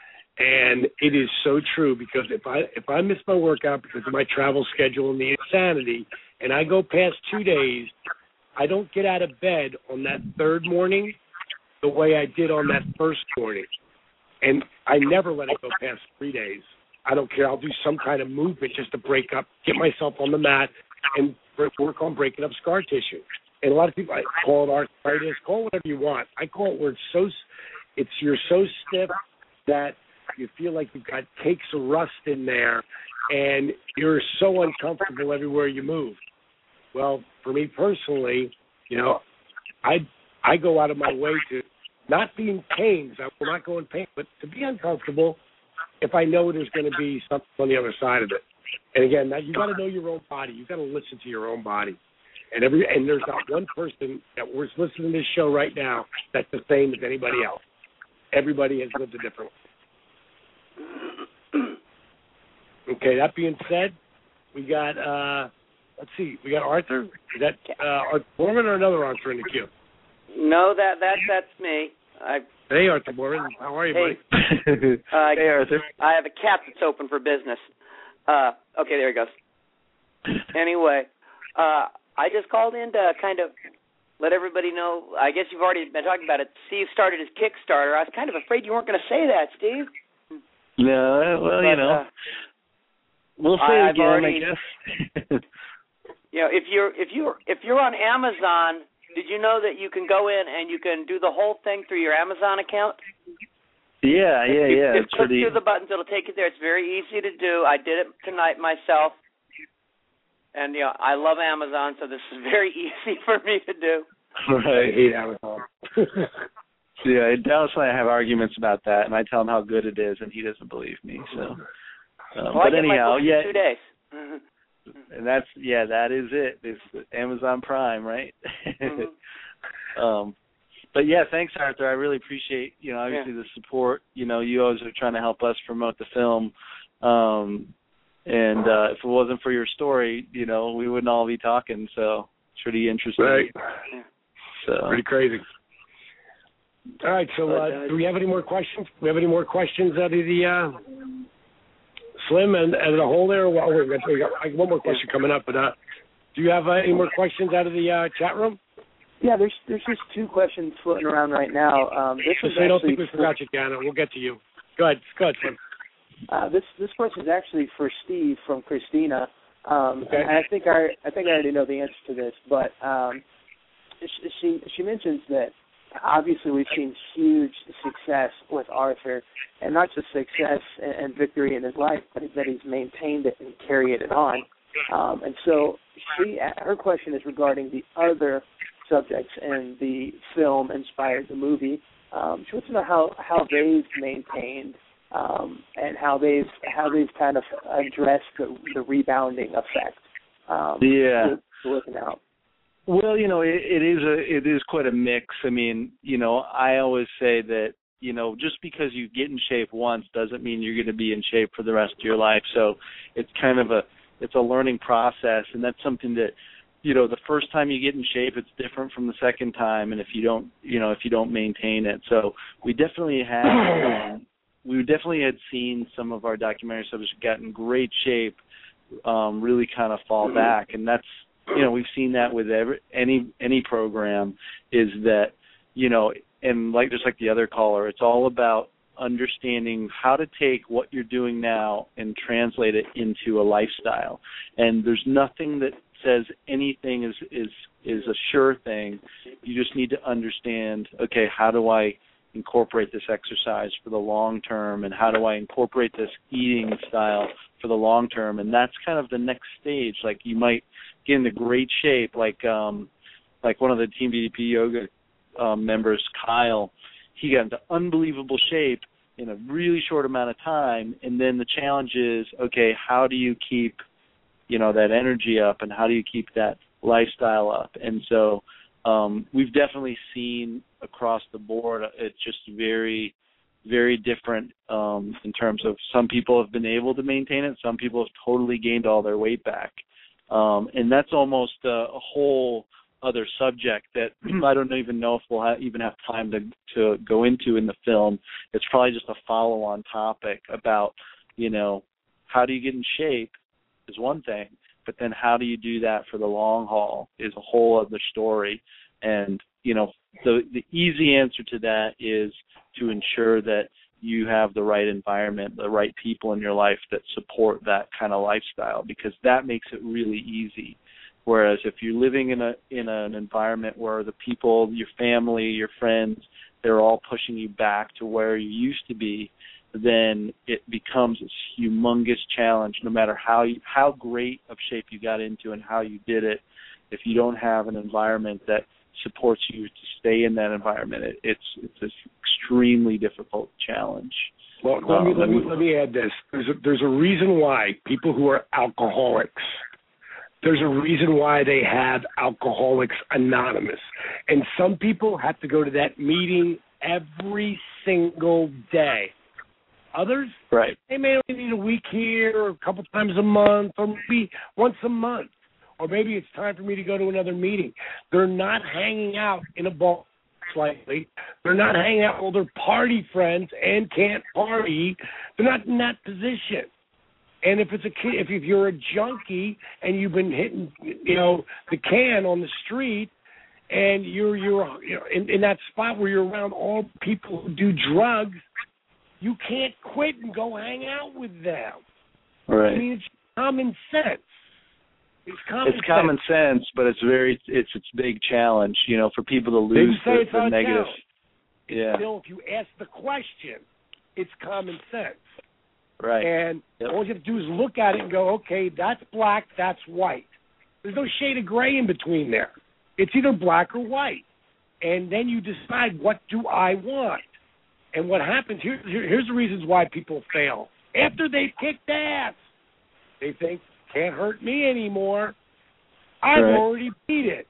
And it is so true because if I if I miss my workout because of my travel schedule and the insanity, and I go past two days, I don't get out of bed on that third morning the way I did on that first morning. And I never let it go past three days. I don't care. I'll do some kind of movement just to break up, get myself on the mat, and work on breaking up scar tissue. And a lot of people, I call it arthritis, call it whatever you want. I call it where it's so, it's you're so stiff that you feel like you've got cakes of rust in there, and you're so uncomfortable everywhere you move. Well, for me personally, you know, I I go out of my way to not be in pain. I will not go in pain, but to be uncomfortable if I know there's going to be something on the other side of it. And again, that, you got to know your own body. You got to listen to your own body. And every and there's not one person that was listening to this show right now that's the same as anybody else. Everybody has lived a different way. Okay, that being said, we got, uh, let's see, we got Arthur. Is that uh, Arthur Borman or another Arthur in the queue? No, that that that's me. I, hey, Arthur Borman. How are you, hey. buddy? uh, hey, Arthur. I have a cat that's open for business. Uh, okay, there he goes. Anyway, uh, I just called in to kind of let everybody know. I guess you've already been talking about it. Steve started his Kickstarter. I was kind of afraid you weren't going to say that, Steve. No, well, but, you know, uh, we'll say I, again, already, I guess. You know, if you're if you're if you're on Amazon, did you know that you can go in and you can do the whole thing through your Amazon account? Yeah, yeah, you, yeah. You it's click pretty... through the buttons; it'll take you there. It's very easy to do. I did it tonight myself, and you know, I love Amazon, so this is very easy for me to do. Right. I hate Amazon. Yeah, Dallas and I have arguments about that, and I tell him how good it is, and he doesn't believe me. So, um, well, but I get anyhow, my book yeah, in two days. And that's yeah, that is it. It's Amazon Prime, right? Mm-hmm. um, but yeah, thanks, Arthur. I really appreciate you know obviously yeah. the support. You know, you always are trying to help us promote the film. Um, and uh, if it wasn't for your story, you know, we wouldn't all be talking. So it's pretty interesting. Right. So pretty crazy. All right, so uh, do we have any more questions? Do we have any more questions out of the uh, Slim and, and the whole there? Well, we got, we got one more question coming up, but uh, do you have uh, any more questions out of the uh, chat room? Yeah, there's there's just two questions floating around right now. Um, this is so I don't actually think we forgot you, Dana. We'll get to you. Go ahead, go ahead, Slim. Uh, this this question is actually for Steve from Christina. Um, okay. And I think I I think I already know the answer to this, but um, she she mentions that. Obviously, we've seen huge success with Arthur, and not just success and, and victory in his life, but that he's maintained it and carried it on. Um, and so, she her question is regarding the other subjects in the film inspired the movie. Um, she wants to know how, how they've maintained um, and how they've how they've kind of addressed the, the rebounding effect. Um, yeah, to, to working out. Well, you know, it, it is a it is quite a mix. I mean, you know, I always say that, you know, just because you get in shape once doesn't mean you're going to be in shape for the rest of your life. So it's kind of a it's a learning process, and that's something that, you know, the first time you get in shape, it's different from the second time, and if you don't, you know, if you don't maintain it. So we definitely have um, we definitely had seen some of our documentary subjects get in great shape, um, really kind of fall back, and that's. You know, we've seen that with every, any any program is that, you know, and like just like the other caller, it's all about understanding how to take what you're doing now and translate it into a lifestyle. And there's nothing that says anything is is is a sure thing. You just need to understand, okay, how do I incorporate this exercise for the long term, and how do I incorporate this eating style for the long term? And that's kind of the next stage. Like, you might get into great shape, like um like one of the Team D D P yoga um, members, Kyle. He got into unbelievable shape in a really short amount of time, and then the challenge is, okay, how do you keep, you know, that energy up, and how do you keep that lifestyle up? And so um, we've definitely seen across the board, it's just very, very different um, in terms of some people have been able to maintain it, some people have totally gained all their weight back. Um, and that's almost a, a whole other subject that I don't even know if we'll ha- even have time to, to go into in the film. It's probably just a follow-on topic about, you know, how do you get in shape is one thing, but then how do you do that for the long haul is a whole other story. And, you know, the the easy answer to that is to ensure that you have the right environment, the right people in your life that support that kind of lifestyle, because that makes it really easy. Whereas if you're living in a in an environment where the people, your family, your friends, they're all pushing you back to where you used to be, then it becomes a humongous challenge. No matter how you, how great of shape you got into and how you did it, if you don't have an environment that supports you to stay in that environment, it, it's it's an extremely difficult challenge. Well, let me um, let me let me add this. There's a, there's a reason why people who are alcoholics. There's a reason why they have Alcoholics Anonymous. And some people have to go to that meeting every single day. Others, right. they may only need a week here or a couple times a month or maybe once a month. Or maybe it's time for me to go to another meeting. They're not hanging out in a bar slightly. They're not hanging out with their party friends and can't party. They're not in that position. And if it's a kid, if you're a junkie and you've been hitting, you know, the can on the street, and you're you're you know, in, in that spot where you're around all people who do drugs, you can't quit and go hang out with them. Right. I mean, it's common sense. It's common. It's common sense, but it's very it's it's a big challenge, you know, for people to lose they say the, it's the negative. Sounds. Yeah. Still, if you ask the question, it's common sense. Right. And yep. all you have to do is look at it and go, okay, that's black, that's white. There's no shade of gray in between there. It's either black or white. And then you decide, what do I want? And what happens, here, here, here's the reasons why people fail. After they've kicked ass, they think, can't hurt me anymore. I've right. already beat it.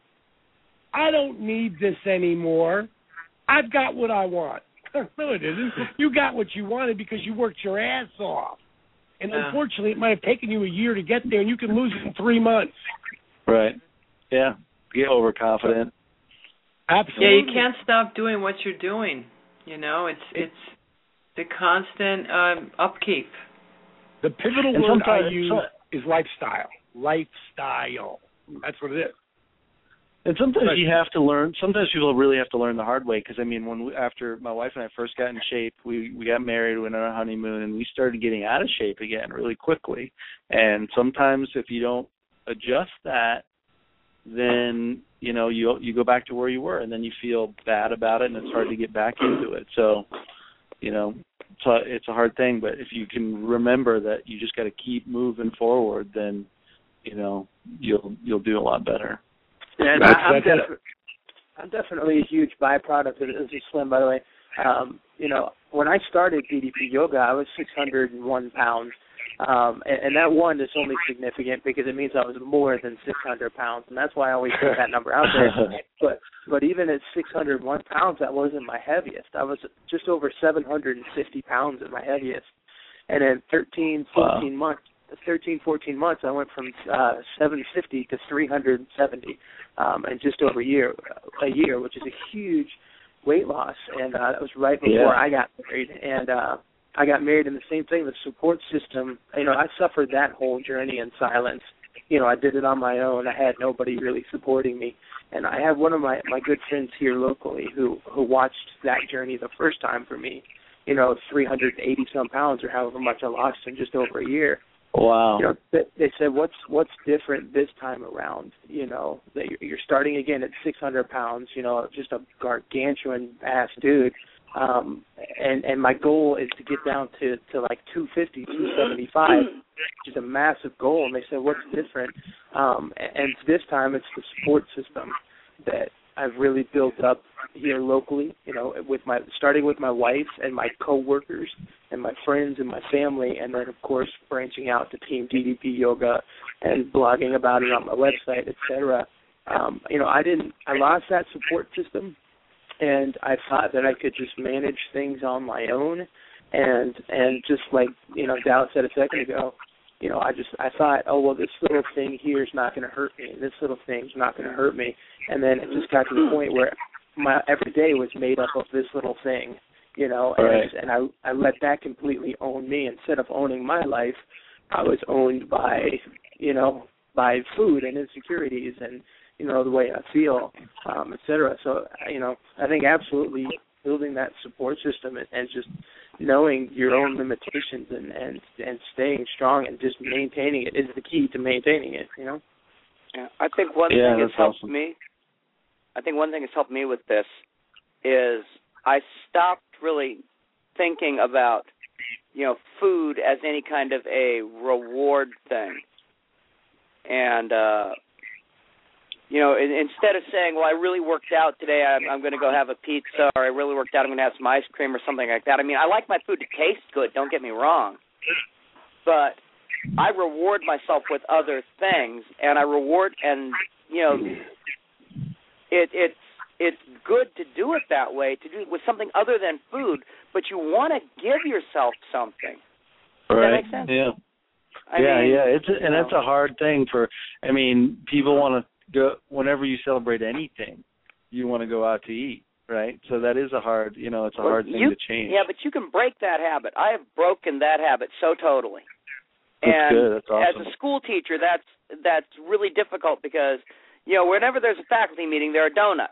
I don't need this anymore. I've got what I want. No, it isn't. You got what you wanted because you worked your ass off. And yeah. unfortunately, it might have taken you a year to get there, and you can lose it in three months. Right. Yeah. Get overconfident. Absolutely. Yeah, you can't stop doing what you're doing. You know, it's it's the constant um, upkeep. The pivotal and word I use is lifestyle. Lifestyle. That's what it is. And sometimes you have to learn. Sometimes people really have to learn the hard way. Because I mean, when we, after my wife and I first got in shape, we we got married, we went on our honeymoon, and we started getting out of shape again really quickly. And sometimes if you don't adjust that, then you know you you go back to where you were, and then you feel bad about it, and it's hard to get back into it. So, you know, it's a, it's a hard thing. But if you can remember that you just got to keep moving forward, then you know you'll you'll do a lot better. And that's, I'm, that's defi- I'm definitely a huge byproduct of this Slim, by the way. Um, you know, when I started D D P Yoga, I was six hundred one pounds. Um, and, and that one is only significant because it means I was more than six hundred pounds, and that's why I always put that number out there. But but even at six hundred one pounds, that wasn't my heaviest. I was just over seven hundred fifty pounds at my heaviest. And in thirteen, fourteen wow. months, thirteen, fourteen months, I went from uh, seven fifty to three hundred seventy um, in just over a year, a year, which is a huge weight loss. And uh, that was right before yeah. I got married. And uh, I got married, and the same thing, the support system, you know, I suffered that whole journey in silence. you know, I did it on my own. I had nobody really supporting me. And I have one of my, my good friends here locally who, who watched that journey the first time for me, you know, three hundred eighty some pounds or however much I lost in just over a year. Wow. You know, they, they said, what's what's different this time around? You know, that you're starting again at six hundred pounds, you know, just a gargantuan ass dude. Um, and, and my goal is to get down to, to like two fifty, two seventy-five, which is a massive goal. And they said, what's different? Um, and this time it's the support system that I've really built up here locally, you know, with my starting with my wife and my coworkers and my friends and my family, and then, of course, branching out to Team D D P Yoga and blogging about it on my website, et cetera. Um, you know, I didn't – I lost that support system, and I thought that I could just manage things on my own. And and just like, you know, Dallas said a second ago, you know, I just, I thought, oh, well, this little thing here is not going to hurt me. This little thing's not going to hurt me. And then it just got to the point where my every day was made up of this little thing, you know, and, right. and I, I let that completely own me. Instead of owning my life, I was owned by, you know, by food and insecurities and, you know, the way I feel, um, et cetera. So, you know, I think absolutely building that support system and, and just knowing your own limitations and, and and staying strong and just maintaining it is the key to maintaining it, you know? Yeah, I think one yeah, thing has helped awesome. me, I think one thing has helped me with this is I stopped really thinking about, you know, food as any kind of a reward thing. And, uh, you know, in, instead of saying, well, I really worked out today, I'm, I'm going to go have a pizza, or I really worked out, I'm going to have some ice cream or something like that. I mean, I like my food to taste good, don't get me wrong. But I reward myself with other things, and I reward, and, you know, it, it's, it's good to do it that way, to do it with something other than food, but you want to give yourself something. Does right. that make sense? Yeah. I yeah, mean, yeah. It's a, and you know. that's a hard thing for, I mean, people want to go, whenever you celebrate anything, you want to go out to eat, right? So that is a hard, you know, it's a Well, hard thing you, to change. Yeah, but you can break that habit. I have broken that habit so totally. That's and good. That's awesome. As a school teacher, that's that's really difficult because, you know, whenever there's a faculty meeting, there are donuts.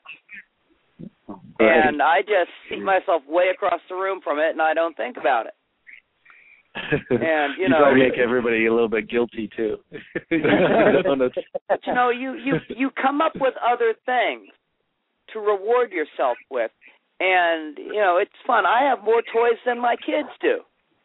Right. And I just seat myself way across the room from it, and I don't think about it. And, you, you know, probably make everybody a little bit guilty, too. But, you know, you, you, you come up with other things to reward yourself with. And, you know, it's fun. I have more toys than my kids do.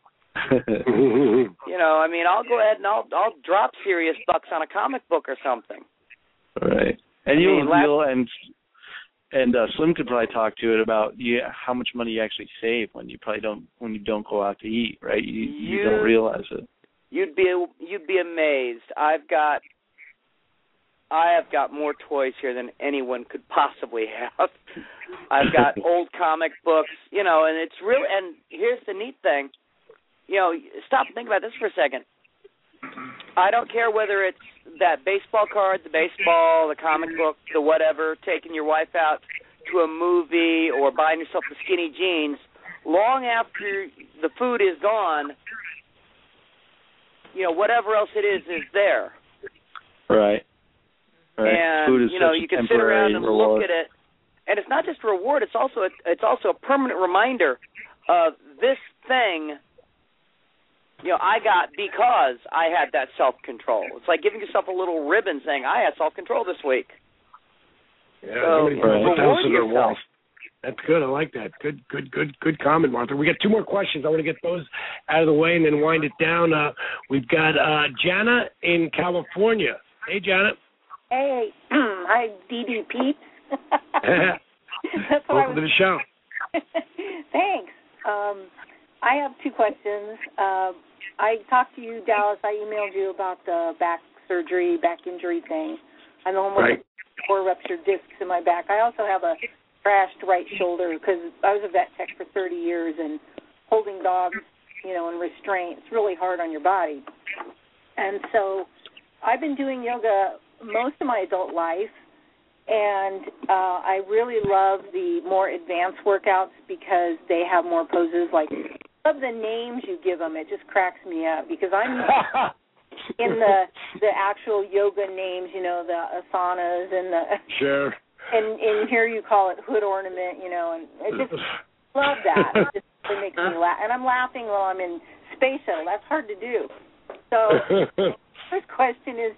You know, I mean, I'll go ahead and I'll I'll drop serious bucks on a comic book or something. Right. And I you'll, mean, last- you'll and and uh, Slim could probably talk to it about yeah, how much money you actually save when you probably don't when you don't go out to eat, right? You you, you don't realize it. You'd be you'd be amazed. I've got I have got more toys here than anyone could possibly have. I've got old comic books, you know, and it's real. And here's the neat thing, you know, stop and think about this for a second. I don't care whether it's that baseball card, the baseball, the comic book, the whatever, taking your wife out to a movie or buying yourself the skinny jeans. Long after the food is gone, you know, whatever else it is is there. Right. Right. And food is you know, such you a can sit around and reward. look at it, and it's not just a reward; it's also a, it's also a permanent reminder of this thing. You know, I got because I had that self-control. It's like giving yourself a little ribbon saying, I had self-control this week. Yeah, so, reward yourself. That's good. I like that. Good, good, good, good comment, Martha. We got two more questions. I want to get those out of the way and then wind it down. Uh, we've got uh, Jana in California. Hey, Jana. Hey, hi, D D Peeps. That's what Welcome I was... to the show. Thanks. Um, I have two questions. Uh, I talked to you, Dallas. I emailed you about the back surgery, back injury thing. I'm the one with right. four ruptured discs in my back. I also have a trashed right shoulder because I was a vet tech for thirty years, and holding dogs, you know, in restraint, it's really hard on your body. And so I've been doing yoga most of my adult life, and uh, I really love the more advanced workouts because they have more poses. Like, I love the names you give them. It just cracks me up because I'm in the the actual yoga names, you know, the asanas and the sure. And and here you call it hood ornament, you know, and I just love that. It just really makes me laugh, and I'm laughing while I'm in space shuttle. That's hard to do. So, first question is,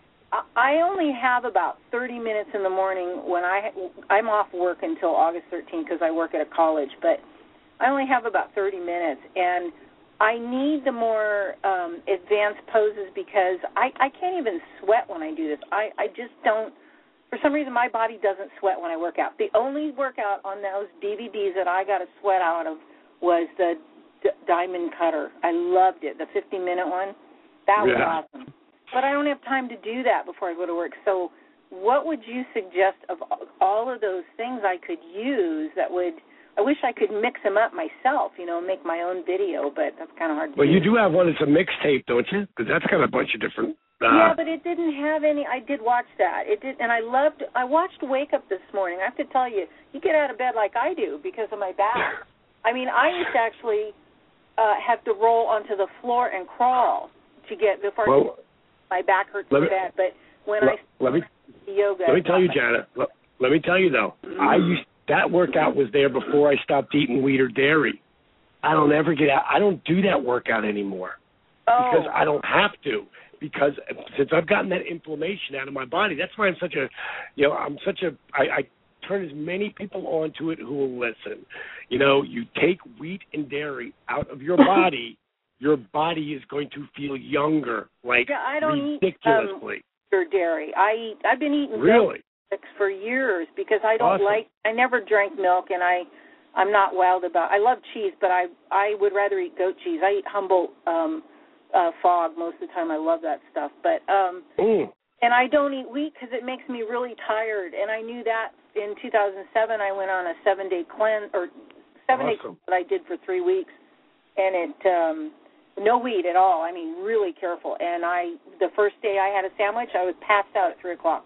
I only have about thirty minutes in the morning when I I'm off work until August thirteenth because I work at a college, but I only have about thirty minutes, and I need the more um, advanced poses because I, I can't even sweat when I do this. I, I just don't, for some reason my body doesn't sweat when I work out. The only workout on those D V Ds that I got a sweat out of was the D- Diamond Cutter. I loved it, the fifty-minute one. That was yeah. awesome. But I don't have time to do that before I go to work. So what would you suggest of all of those things I could use that would, I wish I could mix them up myself, you know, make my own video, but that's kind of hard to well, do. Well, you do have one that's a mixtape, don't you? Because that's got a bunch of different... Uh... Yeah, but it didn't have any, I did watch that. It did, and I loved, I watched Wake Up this morning. I have to tell you, you get out of bed like I do because of my back. I mean, I used to actually uh, have to roll onto the floor and crawl to get, before well, my back hurts so bad, but when let, I let me, yoga... Let me tell you, Janet, let, let me tell you, though, mm-hmm. I used that workout was there before I stopped eating wheat or dairy. I don't ever get out. I don't do that workout anymore oh. because I don't have to. Because since I've gotten that inflammation out of my body, that's why I'm such a, you know, I'm such a, I, I turn as many people onto it who will listen. You know, you take wheat and dairy out of your body, your body is going to feel younger, like yeah, I don't ridiculously. Eat, um, or dairy. I eat. I've been eating really. for years because I don't awesome. like, I never drank milk, and I, I'm not wild about, I love cheese, but I I would rather eat goat cheese. I eat Humboldt um, uh, Fog most of the time. I love that stuff. But, um, mm. and I don't eat wheat because it makes me really tired, and I knew that in two thousand seven I went on a seven-day cleanse, or seven-day awesome. cleanse that I did for three weeks, and it, um, no wheat at all. I mean, really careful. And I, the first day I had a sandwich, I was passed out at three o'clock.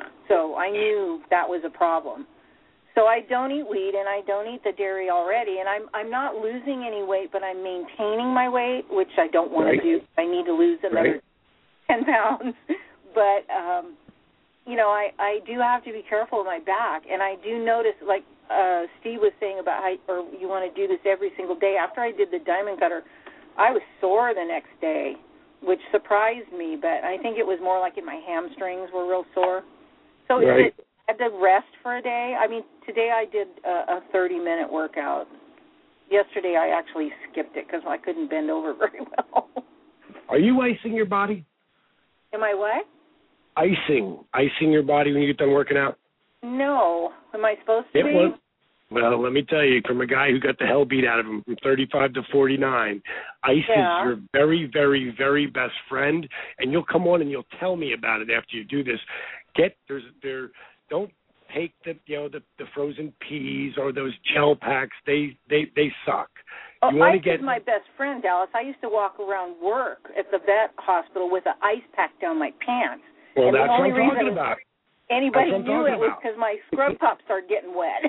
So I knew that was a problem. So I don't eat wheat, and I don't eat the dairy already. And I'm I'm not losing any weight, but I'm maintaining my weight, which I don't want right. to do. I need to lose another right. ten pounds. But, um, you know, I, I do have to be careful of my back. And I do notice, like uh, Steve was saying about how, or you want to do this every single day. After I did the Diamond Cutter, I was sore the next day, which surprised me, but I think it was more like in my hamstrings were real sore. So right. is it, I had to rest for a day? I mean, today I did a thirty-minute workout. Yesterday I actually skipped it because I couldn't bend over very well. Are you icing your body? Am I what? Icing. Icing your body when you get done working out? No. Am I supposed to it be? Was, well, let me tell you, from a guy who got the hell beat out of him from thirty-five to forty-nine, ice yeah. is your very, very, very best friend, and you'll come on and you'll tell me about it after you do this. Get there's there. Don't take the you know the, the frozen peas or those gel packs. They they they suck. Oh, you want ice to get is my best friend, Dallas. I used to walk around work at the vet hospital with an ice pack down my pants. Well, and that's the only what I'm reason talking about. Anybody That's what I'm knew it talking was about. because my scrub top started getting wet.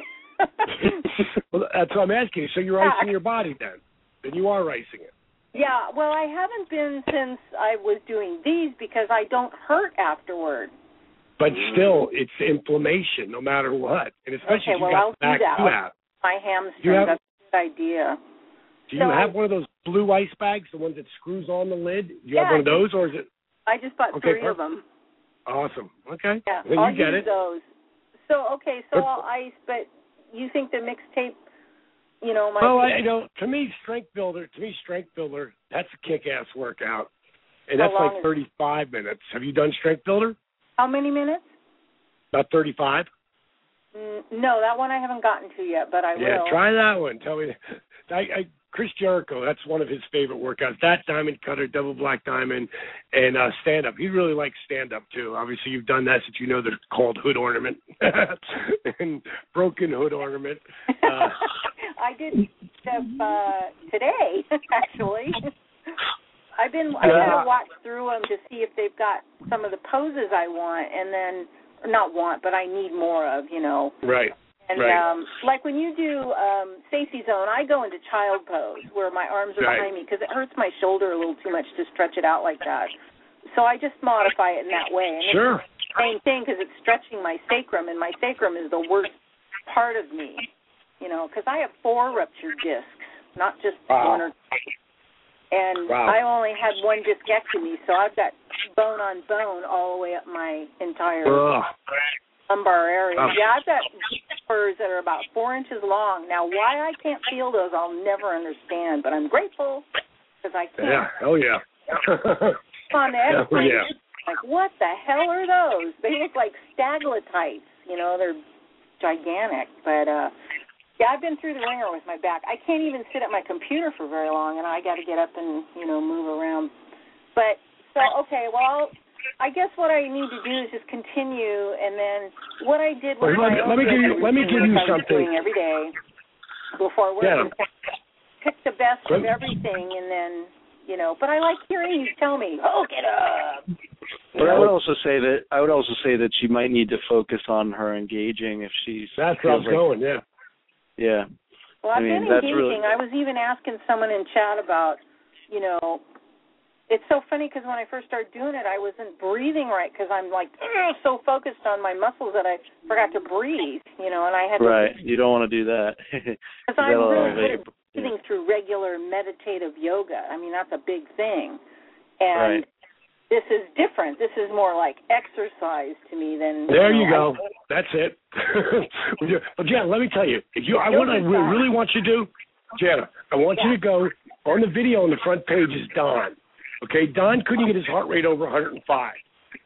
Well, that's what I'm asking you. So you're icing your body then? Then you are icing it. Yeah, well, I haven't been since I was doing these because I don't hurt afterward. But still, it's inflammation no matter what. And especially okay, if you well, got I'll the back do that. you have. My hamstrings, you have, that's a good idea. Do so you have I, one of those blue ice bags, the ones that screws on the lid? Do you yeah, have one of those, or is it? I just bought okay, three perfect. of them. Awesome. Okay. Yeah, then I'll you get use it. those. So, okay, so I'll ice, but you think the mixtape, you know, might Well, be... I, you know, to me, Strength Builder, to me, Strength Builder, that's a kick-ass workout. And How that's long like is thirty-five minutes. Have you done Strength Builder? How many minutes? About thirty-five. Mm, no, that one I haven't gotten to yet, but I yeah, will. try that one. Tell me. I, I, Chris Jericho, that's one of his favorite workouts. That Diamond Cutter, Double Black Diamond, and uh, stand-up. He really likes stand-up, too. Obviously, you've done that since you know they're called hood ornament and broken hood ornament. Uh, I did stuff uh, today, actually. I've been I Yeah. gotta watch through them to see if they've got some of the poses I want, and then or not want, but I need more of, you know. right. And right. um, like when you do um, safety zone, I go into child pose where my arms are Right. behind me because it hurts my shoulder a little too much to stretch it out like that. so I just modify it in that way. And sure. It's the same thing because it's stretching my sacrum, and my sacrum is the worst part of me, you know, because I have four ruptured discs, not just wow. one or two. And wow. I only had one discectomy, so I've got bone on bone all the way up my entire Ugh. lumbar area. Wow. Yeah, I've got spurs that are about four inches long. Now, why I can't feel those, I'll never understand, but I'm grateful because I can't. Yeah, oh yeah. On the Oh, X-ray, yeah. like, what the hell are those? They look like stalactites. You know, they're gigantic. But, uh, yeah, I've been through the ringer with my back. I can't even sit at my computer for very long, and I got to get up and, you know, move around. But, so, okay, well, I guess what I need to do is just continue, and then what I did was well, let, my let me give you let me give you I was something doing every day before work. Yeah. Pick the best of everything, and then, you know, but I like hearing you tell me, oh, get up. But I would also say that I would also say that she might need to focus on her engaging if she's. That's where I was like, going. Yeah. Yeah. Well, I've I mean, been that's engaging. really... I was even asking someone in chat about, you know, it's so funny because when I first started doing it, I wasn't breathing right because I'm like so focused on my muscles that I forgot to breathe, you know, and I had right. to. You don't want to do that. Because I'm really good at breathing yeah. through regular meditative yoga. I mean, that's a big thing. And right. this is different. This is more like exercise to me than. There you, know, you go. I, That's it. Well, Jana, let me tell you. If you, I what I really, really want you to do, Jana, I want yeah. you to go on the video on the front page is Don. Okay, Don couldn't get his heart rate over one hundred five.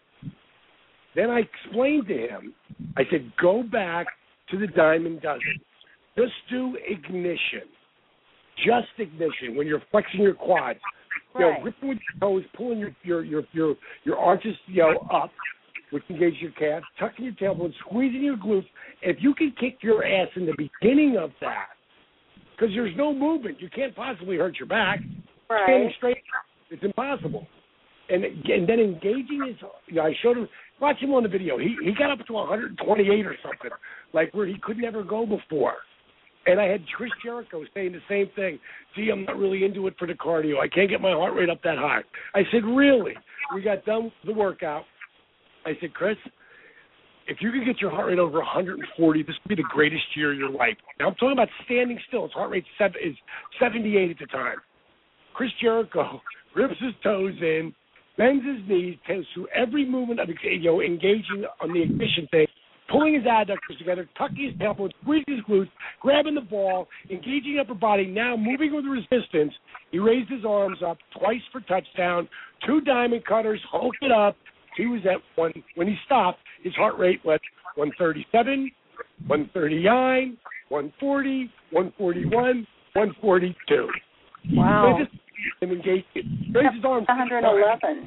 Then I explained to him. I said, go back to the Diamond Dozen. Just do ignition. Just ignition when you're flexing your quads. You know, right. gripping with your toes, pulling your your your your, your arches, you know, up, which engages your calves, tucking your tailbone, squeezing your glutes. If you can kick your ass in the beginning of that, because there's no movement, you can't possibly hurt your back. Right. Standing straight, it's impossible. And and then engaging his, you know, I showed him, watch him on the video. He he got up to one hundred twenty-eight or something, like where he could never go before. And I had Chris Jericho saying the same thing. Gee, I'm not really into it for the cardio. I can't get my heart rate up that high. I said, really? We got done with the workout. I said, Chris, if you could get your heart rate over one hundred forty, this would be the greatest year of your life. Now, I'm talking about standing still. His heart rate is seventy-eight at the time. Chris Jericho rips his toes in, bends his knees, goes through every movement of, you know, engaging on the ignition thing, pulling his adductors together, tucking his tailbone, squeezing his glutes, grabbing the ball, engaging upper body, now moving with resistance. He raised his arms up twice for touchdown, two diamond cutters, hulk it up. He was at one, when he stopped, his heart rate was one thirty-seven, one thirty-nine, one forty, one forty-one, one forty-two. Wow. So just him engaged, raised his arms. one eleven.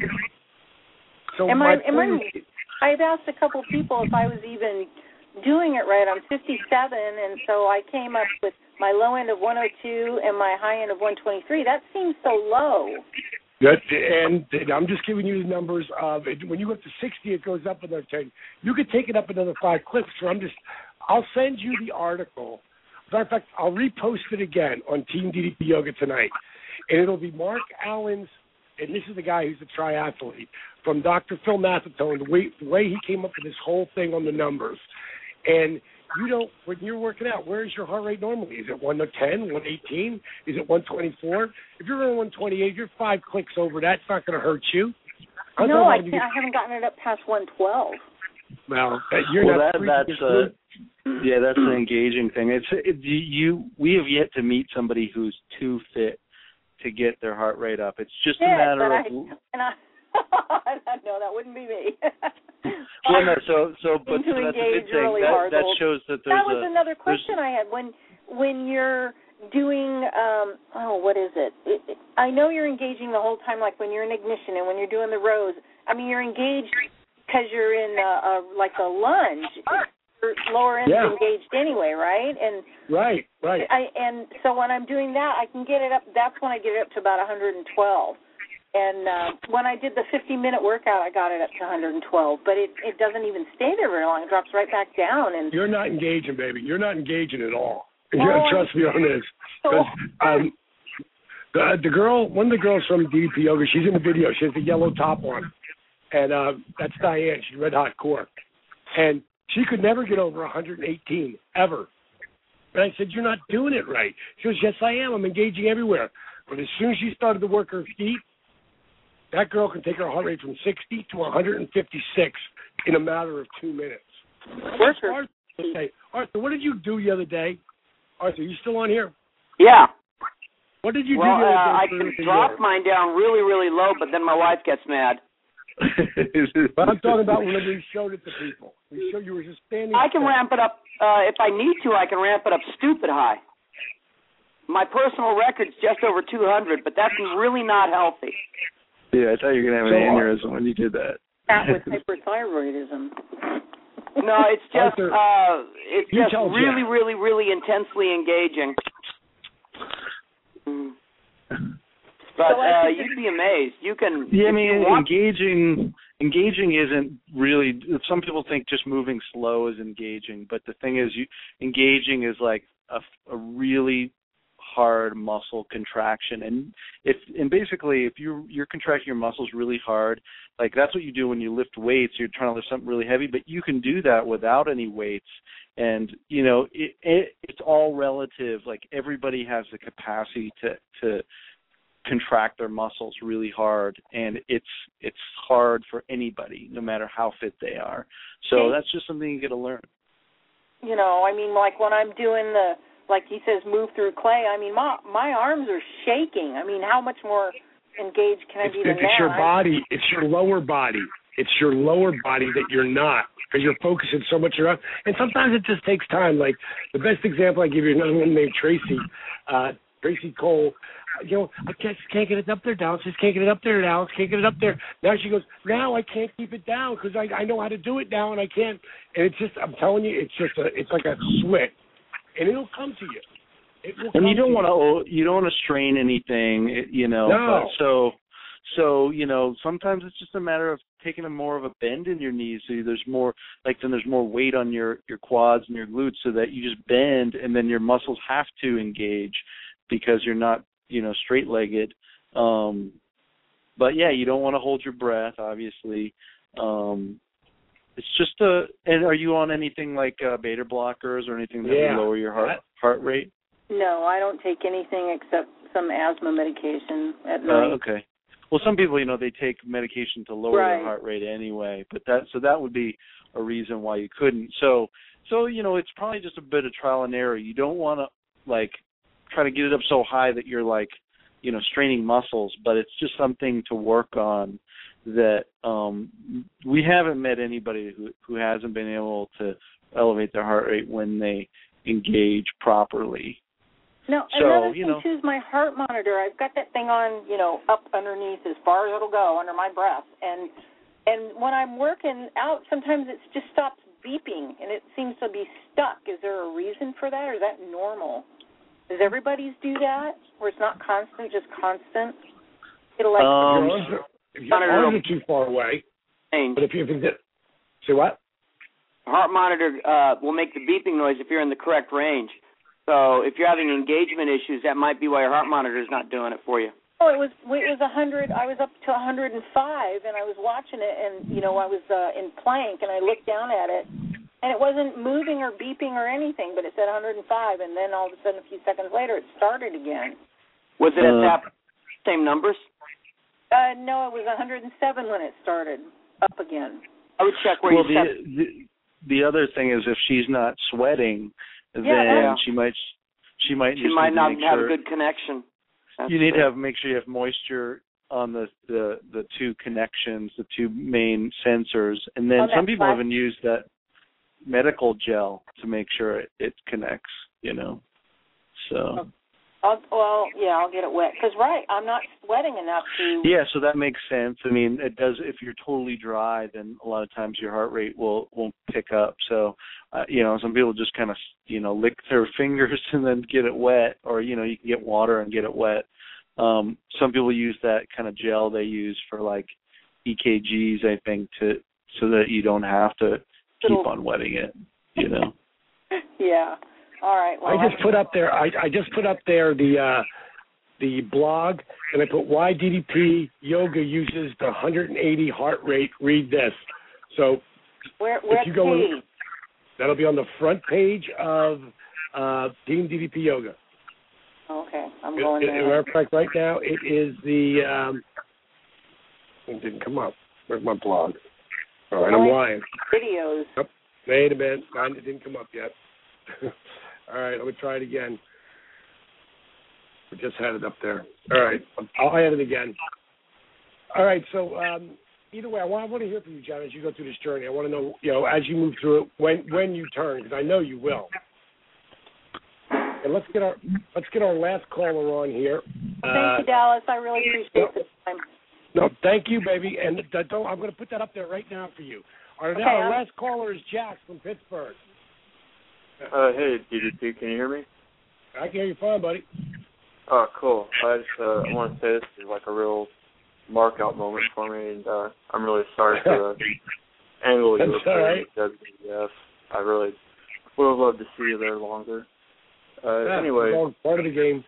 So am my I, am point I, is, I've asked a couple people if I was even doing it right. I'm fifty-seven, and so I came up with my low end of one oh two and my high end of one twenty-three. That seems so low. That, and I'm just giving you the numbers of it. When you go up to sixty, it goes up another ten. You could take it up another five clicks. So I'm just, I'll send you the article. As a matter of fact, I'll repost it again on Team D D P Yoga tonight, and it'll be Mark Allen's. And this is the guy who's a triathlete from Doctor Phil Maffetone. The way the way he came up with this whole thing on the numbers, and you don't, when you're working out, where is your heart rate normally? Is it one ten, one eighteen? Is it one twenty-four? If you're running one twenty-eight, you're five clicks over that. It's not going to hurt you. I'm no, I, can't, I haven't gotten it up past one twelve. Well, you're well, not. That, that's uh, yeah, that's an engaging thing. It's it, you. We have yet to meet somebody who's too fit to get their heart rate up. It's just yeah, a matter but of. I, and I, no, that wouldn't be me. Well, no, so so but to so that's a engage good thing. really That, hard. that shows that there's That was a, another question I had. When when you're doing, um, oh, what is it? It, it? I know you're engaging the whole time, like when you're in ignition and when you're doing the rows. I mean, you're engaged because you're in a, a, like a lunge. Your lower end yeah. is engaged anyway, right? And right, right. I and so when I'm doing that, I can get it up. That's when I get it up to about one hundred twelve. And uh, when I did the fifty-minute workout, I got it up to one hundred twelve. But it, it doesn't even stay there very long. It drops right back down. And you're not engaging, baby. You're not engaging at all. Oh, You gotta trust me on this. So um, The, the girl, one of the girls from D D P Yoga, she's in the video. She has the yellow top on. And uh, that's Diane. She's red hot core. And she could never get over one hundred eighteen, ever. And I said, you're not doing it right. She goes, yes, I am. I'm engaging everywhere. But as soon as she started to work her feet, that girl can take her heart rate from sixty to one hundred fifty-six in a matter of two minutes. Where's her? Arthur, okay. Arthur, what did you do the other day? Arthur, you still on here? Yeah. What did you well, do the other day? Uh, I for can the drop year? mine down really, really low, but then my wife gets mad. But I'm talking about when we showed it to people. We showed you were just standing. I can there. ramp it up. Uh, if I need to, I can ramp it up stupid high. My personal record's just over two hundred, but that's really not healthy. Yeah, I thought you were going to have an aneurysm when you did that. That with hyperthyroidism. No, it's just Arthur, uh, it's you just tell really, Jack. really, really intensely engaging. Mm. But uh, you'd be amazed. You can. Yeah, I if mean, you want- engaging engaging isn't really. Some people think just moving slow is engaging, but the thing is, you engaging is like a, a really hard muscle contraction, and if and basically if you you're contracting your muscles really hard, like that's what you do when you lift weights. You're trying to lift something really heavy, but you can do that without any weights. And you know, it, it it's all relative. Like everybody has the capacity to to contract their muscles really hard, and it's it's hard for anybody, no matter how fit they are. So Okay. that's just something you got to learn. You know, I mean, like when I'm doing the, like he says, move through clay. I mean, my my arms are shaking. I mean, how much more engaged can I It's, be than it's that? your body. It's your lower body. It's your lower body that you're not, because you're focusing so much around. And sometimes it just takes time. Like the best example I give you, another one named Tracy, uh, Tracy Cole. You know, I can't, just can't get it up there, Dallas. Just can't get it up there, Dallas. Can't get it up there. Now she goes, now I can't keep it down because I, I know how to do it now, and I can't. And it's just, I'm telling you, it's just a, it's like a switch, and it'll come to you. It will And you come don't to want to you don't want to strain anything, you know. No. But so so you know, sometimes it's just a matter of taking a more of a bend in your knees, so there's more like then there's more weight on your your quads and your glutes, so that you just bend, and then your muscles have to engage because you're not, you know, straight-legged. Um, but yeah, you don't want to hold your breath, obviously. Um, it's just a. And are you on anything like uh, beta blockers or anything that Yeah. would lower your heart heart rate? No, I don't take anything except some asthma medication at Uh, night. okay. Well, some people, you know, they take medication to lower Right. their heart rate anyway, but that so that would be a reason why you couldn't. So, so you know, it's probably just a bit of trial and error. You don't want to like try to get it up so high that you're like, you know, straining muscles, but it's just something to work on. That um, we haven't met anybody who who hasn't been able to elevate their heart rate when they engage properly. No, So, another you thing know. too is my heart monitor. I've got that thing on, you know, up underneath as far as it'll go under my breath, and and when I'm working out, sometimes it just stops beeping and it seems to be stuck. Is there a reason for that, or is that normal? Does everybody's do that, where it's not constant, just constant? It'll like Um, If your arms are too far away, but if you can get, say what? Heart monitor uh, will make the beeping noise if you're in the correct range. So if you're having engagement issues, that might be why your heart monitor is not doing it for you. Oh, it was it was a hundred. I was up to a hundred and five, and I was watching it, and you know I was uh, in plank, and I looked down at it, and it wasn't moving or beeping or anything, but it said a hundred and five, and then all of a sudden, a few seconds later, it started again. Was it at Uh, that same numbers? Uh, no, it was a hundred and seven when it started up again. I would check where well, you the, set. the the other thing is if she's not sweating, then Yeah. she might she might She just might need not to make have sure, a good connection. That's you need it. to have make sure you have moisture on the, the, the two connections, the two main sensors, and then On that some people plas- even use that medical gel to make sure it, it connects. You know, so. I'll, well, yeah, I'll get it wet. Because, right, I'm not sweating enough to... Yeah, so that makes sense. I mean, it does. If you're totally dry, then a lot of times your heart rate will won't pick up. So, uh, you know, some people just kind of, you know, lick their fingers and then get it wet, or you know, you can get water and get it wet. Um, some people use that kind of gel they use for like E K Gs, I think, to so that you don't have to keep on wetting it. You know. Yeah. All right. Well, I just put up there. I, I just put up there the uh, the blog, and I put why D D P Yoga uses the one hundred eighty heart rate. Read this. So where, where if you go page? in, that'll be on the front page of uh, Team D D P Yoga. Okay, I'm going it, there. As a matter of fact, right now it is the. Um, it didn't come up. Where's my blog? All right, I'm lying. Videos. Yep. Wait a minute. Mine didn't come up yet. All right, I'm going to try it again. We just had it up there. All right, I'll add it again. All right, so um, either way, I want, I want to hear from you, John, as you go through this journey. I want to know, you know, as you move through it, when when you turn, because I know you will. And let's get our let's get our last caller on here. Thank Uh, you, Dallas. I really appreciate the time. No, thank you, baby. And uh, don't, I'm going to put that up there right now for you. Our, Okay, our I'm- last caller is Jack from Pittsburgh. Uh, hey, D D P, can you hear me? I can hear you fine, buddy. Oh, cool. I just uh, I want to say this is like a real mark-out moment for me, and uh, I'm really sorry for the angle you That's were all playing with W W F. I really would have loved to see you there longer. Uh, Yeah, anyway, it's all part of the game.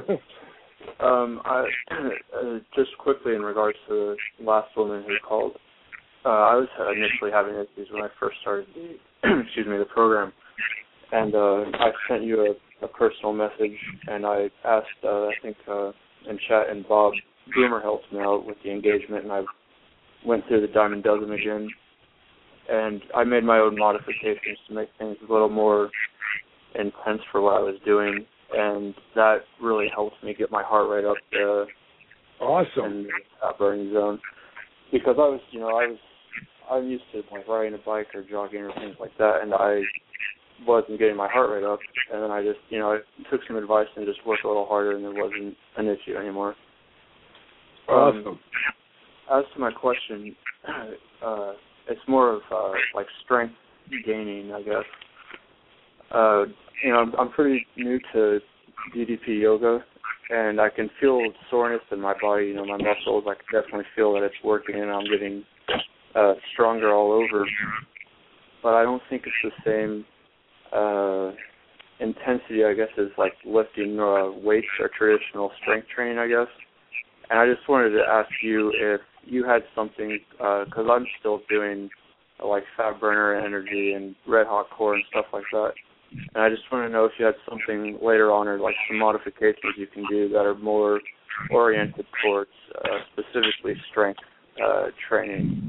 um, I uh, just quickly in regards to the last woman who called, uh, I was initially having issues when I first started the excuse me the program. And uh, I sent you a, a personal message, and I asked, uh, I think, uh, in chat, and Bob Boomer helped me out with the engagement, and I went through the Diamond Dozen again, and I made my own modifications to make things a little more intense for what I was doing, and that really helped me get my heart rate up there. Awesome. In the burning zone. Because I was, you know, I was, I'm used to, like, riding a bike or jogging or things like that, and I wasn't getting my heart rate up, and then I just, you know, I took some advice and just worked a little harder, and it wasn't an issue anymore. Awesome. Um, as to my question, uh, it's more of uh, like strength gaining, I guess. Uh, you know, I'm, I'm pretty new to D D P yoga, and I can feel soreness in my body. You know, my muscles. I can definitely feel that it's working, and I'm getting uh, stronger all over. But I don't think it's the same uh, intensity, I guess, as like lifting uh, weights or traditional strength training, I guess. And I just wanted to ask you if you had something, because uh, I'm still doing uh, like Fat Burner Energy and Red Hot Core and stuff like that. And I just want to know if you had something later on or like some modifications you can do that are more oriented towards uh, specifically strength uh, training.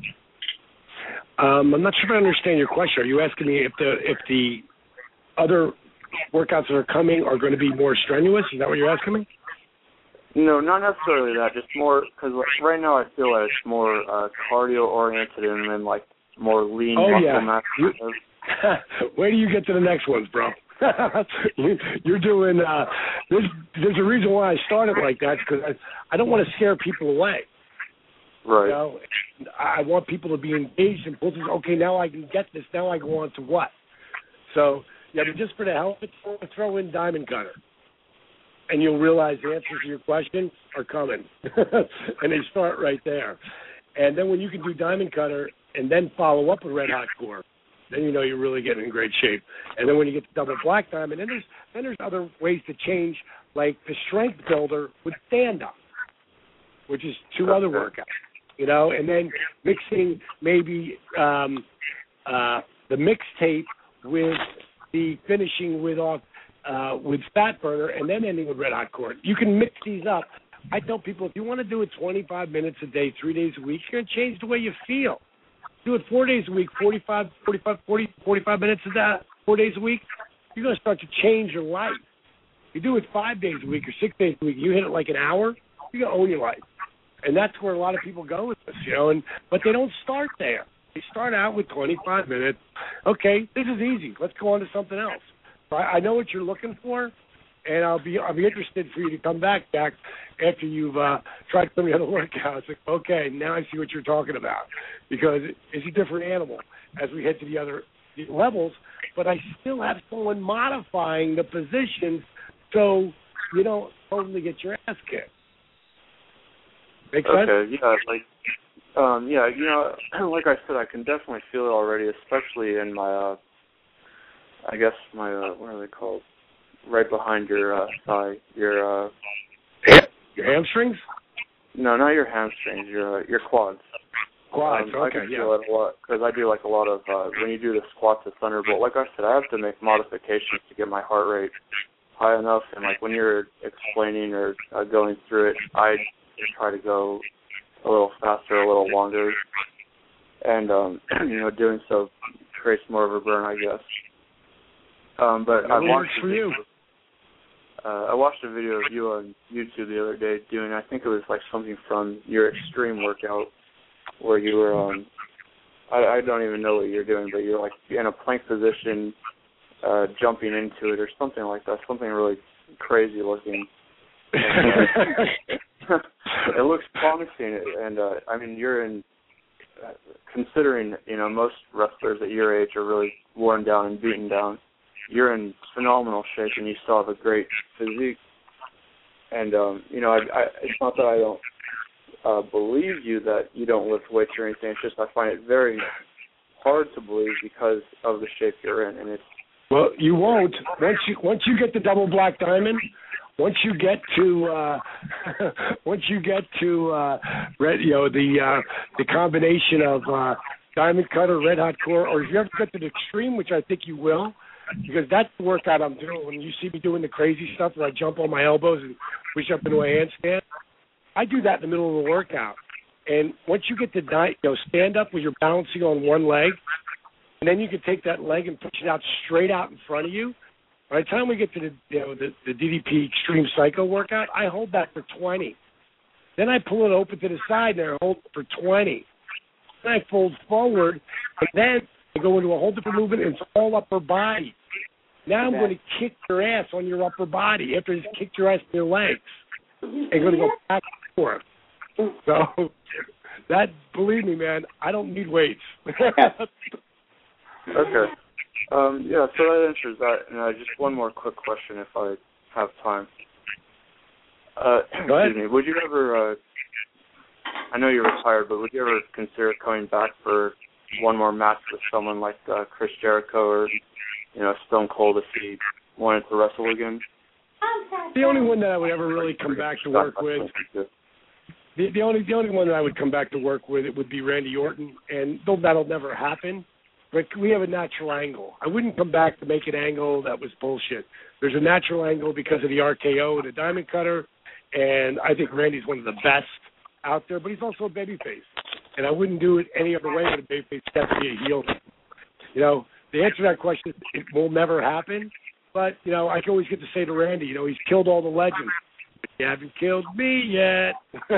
Um, I'm not sure if I understand your question. Are you asking me if the if the other workouts that are coming are going to be more strenuous? Is that what you're asking me? No, not necessarily that. Just more, because like, right now I feel that it's more uh, cardio-oriented and then like more lean Oh, muscle yeah. mass. You- Wait till you get to the next ones, bro. You're doing. Uh, there's there's a reason why I started like that, because I I don't want to scare people away. Right. You know, I want people to be engaged and pull. Okay, now I can get this. Now I go on to what? So yeah, but just for the hell of it, throw in Diamond Cutter, and you'll realize the answers to your question are coming, and they start right there. And then when you can do Diamond Cutter and then follow up with Red Hot Core, then you know you're really getting in great shape. And then when you get to double black diamond, then there's then there's other ways to change, like the strength builder with stand up, which is two other workouts, you know, and then mixing maybe um, uh, the mixtape with the finishing with off uh, with Fat Burner, and then ending with Red Hot Core. You can mix these up. I tell people, if you want to do it twenty-five minutes a day, three days a week, you're going to change the way you feel. Do it four days a week, forty-five, forty-five, forty, forty-five minutes a day, four days a week, you're going to start to change your life. You do it five days a week or six days a week, you hit it like an hour, you're going to own your life. And that's where a lot of people go with this, you know, and but they don't start there. They start out with twenty-five minutes. Okay, this is easy. Let's go on to something else. I, I know what you're looking for, and I'll be I'll be interested for you to come back, Jack, after you've uh, tried some of the other workouts. Like, okay, now I see what you're talking about, because it's a different animal as we head to the other levels. But I still have someone modifying the positions so you don't totally get your ass kicked. Make sense? Okay, yeah, like, um, yeah, you know, like I said, I can definitely feel it already, especially in my, uh, I guess my, uh, what are they called? Right behind your uh, thigh, your uh, Your hamstrings? No, not your hamstrings. Your uh, your quads. Quads. Um, okay. I can Yeah. feel it a lot because I do like a lot of uh, when you do the squats at Thunderbolt. Like I said, I have to make modifications to get my heart rate high enough. And like when you're explaining or uh, going through it, I try to go a little faster, a little longer, and um, you know, doing so creates more of a burn, I guess. Um, but I watched for you. Uh, I watched a video of you on YouTube the other day doing, I think it was like something from your extreme workout where you were, um, I, I don't even know what you're doing, but you're like in a plank position, uh, jumping into it or something like that, something really crazy looking. And, uh, it looks promising, and uh, I mean, you're in, uh, considering, you know, most wrestlers at your age are really worn down and beaten down. You're in phenomenal shape, and you still have a great physique. And, um, you know, I, I, it's not that I don't uh, believe you that you don't lift weights or anything. It's just I find it very hard to believe because of the shape you're in. And it's Well, you won't. Once you once you get the double black diamond, once you get to uh, once you get to uh, red, you know, the uh, the combination of uh, diamond cutter, red hot core, or if you ever get to the extreme, which I think you will. Because that's the workout I'm doing. When you see me doing the crazy stuff where I jump on my elbows and push up into a handstand, I do that in the middle of the workout. And once you get to di- you know, stand up where you're balancing on one leg, and then you can take that leg and push it out straight out in front of you. By the time we get to the you know the, the D D P Extreme Psycho workout, I hold that for twenty. Then I pull it open to the side and I hold it for twenty. Then I fold forward, and then I go into a whole different movement, and it's all upper body. Now I'm going to kick your ass on your upper body after I just kicked your ass on your legs. I'm going to go back and forth. So that, believe me, man, I don't need weights. okay. Um, yeah, so that answers that. And uh, just one more quick question, if I have time. Uh, Go ahead. Excuse me. Would you ever? Uh, I know you're retired, but would you ever consider coming back for one more match with someone like uh, Chris Jericho or, you know, Stone Cold if he wanted to wrestle again? The only one that I would ever really come back to work with, the, the only the only one that I would come back to work with, it would be Randy Orton, and though that'll never happen, but we have a natural angle. I wouldn't come back to make an angle that was bullshit. There's a natural angle because of the R K O and the Diamond Cutter, and I think Randy's one of the best out there, but he's also a babyface. And I wouldn't do it any other way than a babyface. Has to be a heel. You know, the answer to that question is it will never happen. But, you know, I can always get to say to Randy, you know, he's killed all the legends. You haven't killed me yet.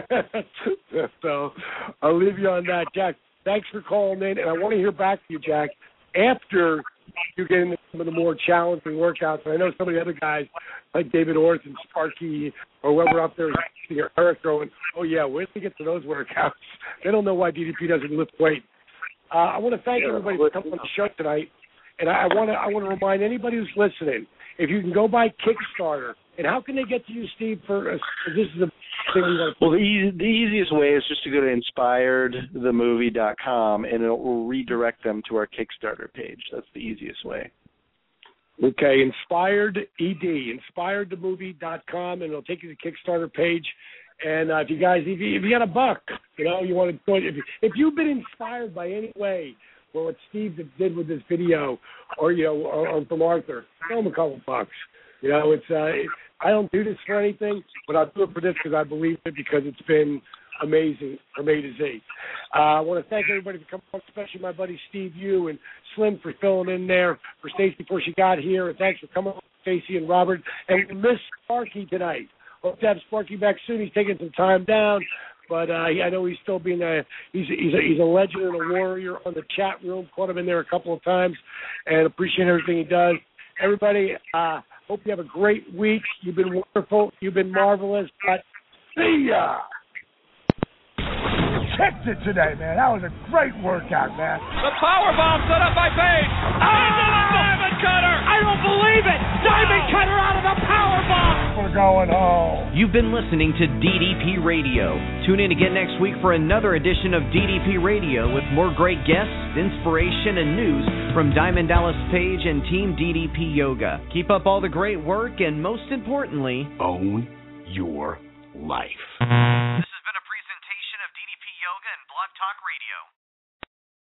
So I'll leave you on that, Jack. Thanks for calling in. And I want to hear back from you, Jack, after you get into some of the more challenging workouts. And I know some of the other guys, like David Orth and Sparky, or whoever up there, Eric going, oh, yeah, where do we get to those workouts? They don't know why D D P doesn't lift weight. Uh, I want to thank yeah, everybody for coming on the show tonight. And I want to I want to remind anybody who's listening, if you can go by Kickstarter, and how can they get to you, Steve, for uh, this is the thing we want to Well, the, easy, the easiest way is just to go to inspired the movie dot com, and it will redirect them to our Kickstarter page. That's the easiest way. Okay, Inspired E D, inspired the movie dot com, and it'll take you to the Kickstarter page. And uh, if you guys, if you, if you got a buck, you know, you want to go, if, you, if you've been inspired by any way, well, what Steve did with this video, or, you know, or, or from Arthur, throw him a couple bucks. You know, it's, uh, it, I don't do this for anything, but I'll do it for this because I believe it, because it's been amazing from A to Z. Uh, I want to thank everybody for coming on, especially my buddy Steve Yu and Slim for filling in there for Stacey before she got here. And thanks for coming on, Stacey and Robert. And we missed Sparky tonight. Hope to have Sparky back soon. He's taking some time down, but uh, I know he's still being a he's he's a, he's a legend and a warrior on the chat room. Caught him in there a couple of times, and appreciate everything he does. Everybody, uh, hope you have a great week. You've been wonderful. You've been marvelous. But see ya. Kicked it today, man. That was a great workout, man. The power bomb set up by Page. Oh! Into the Diamond Cutter. I don't believe it. Diamond wow. Cutter out of the power bomb. We're going home. You've been listening to D D P Radio. Tune in again next week for another edition of D D P Radio with more great guests, inspiration, and news from Diamond Dallas Page and Team D D P Yoga. Keep up all the great work, and most importantly, own your life. This has been a presentation of D D P Yoga and Blog Talk Radio.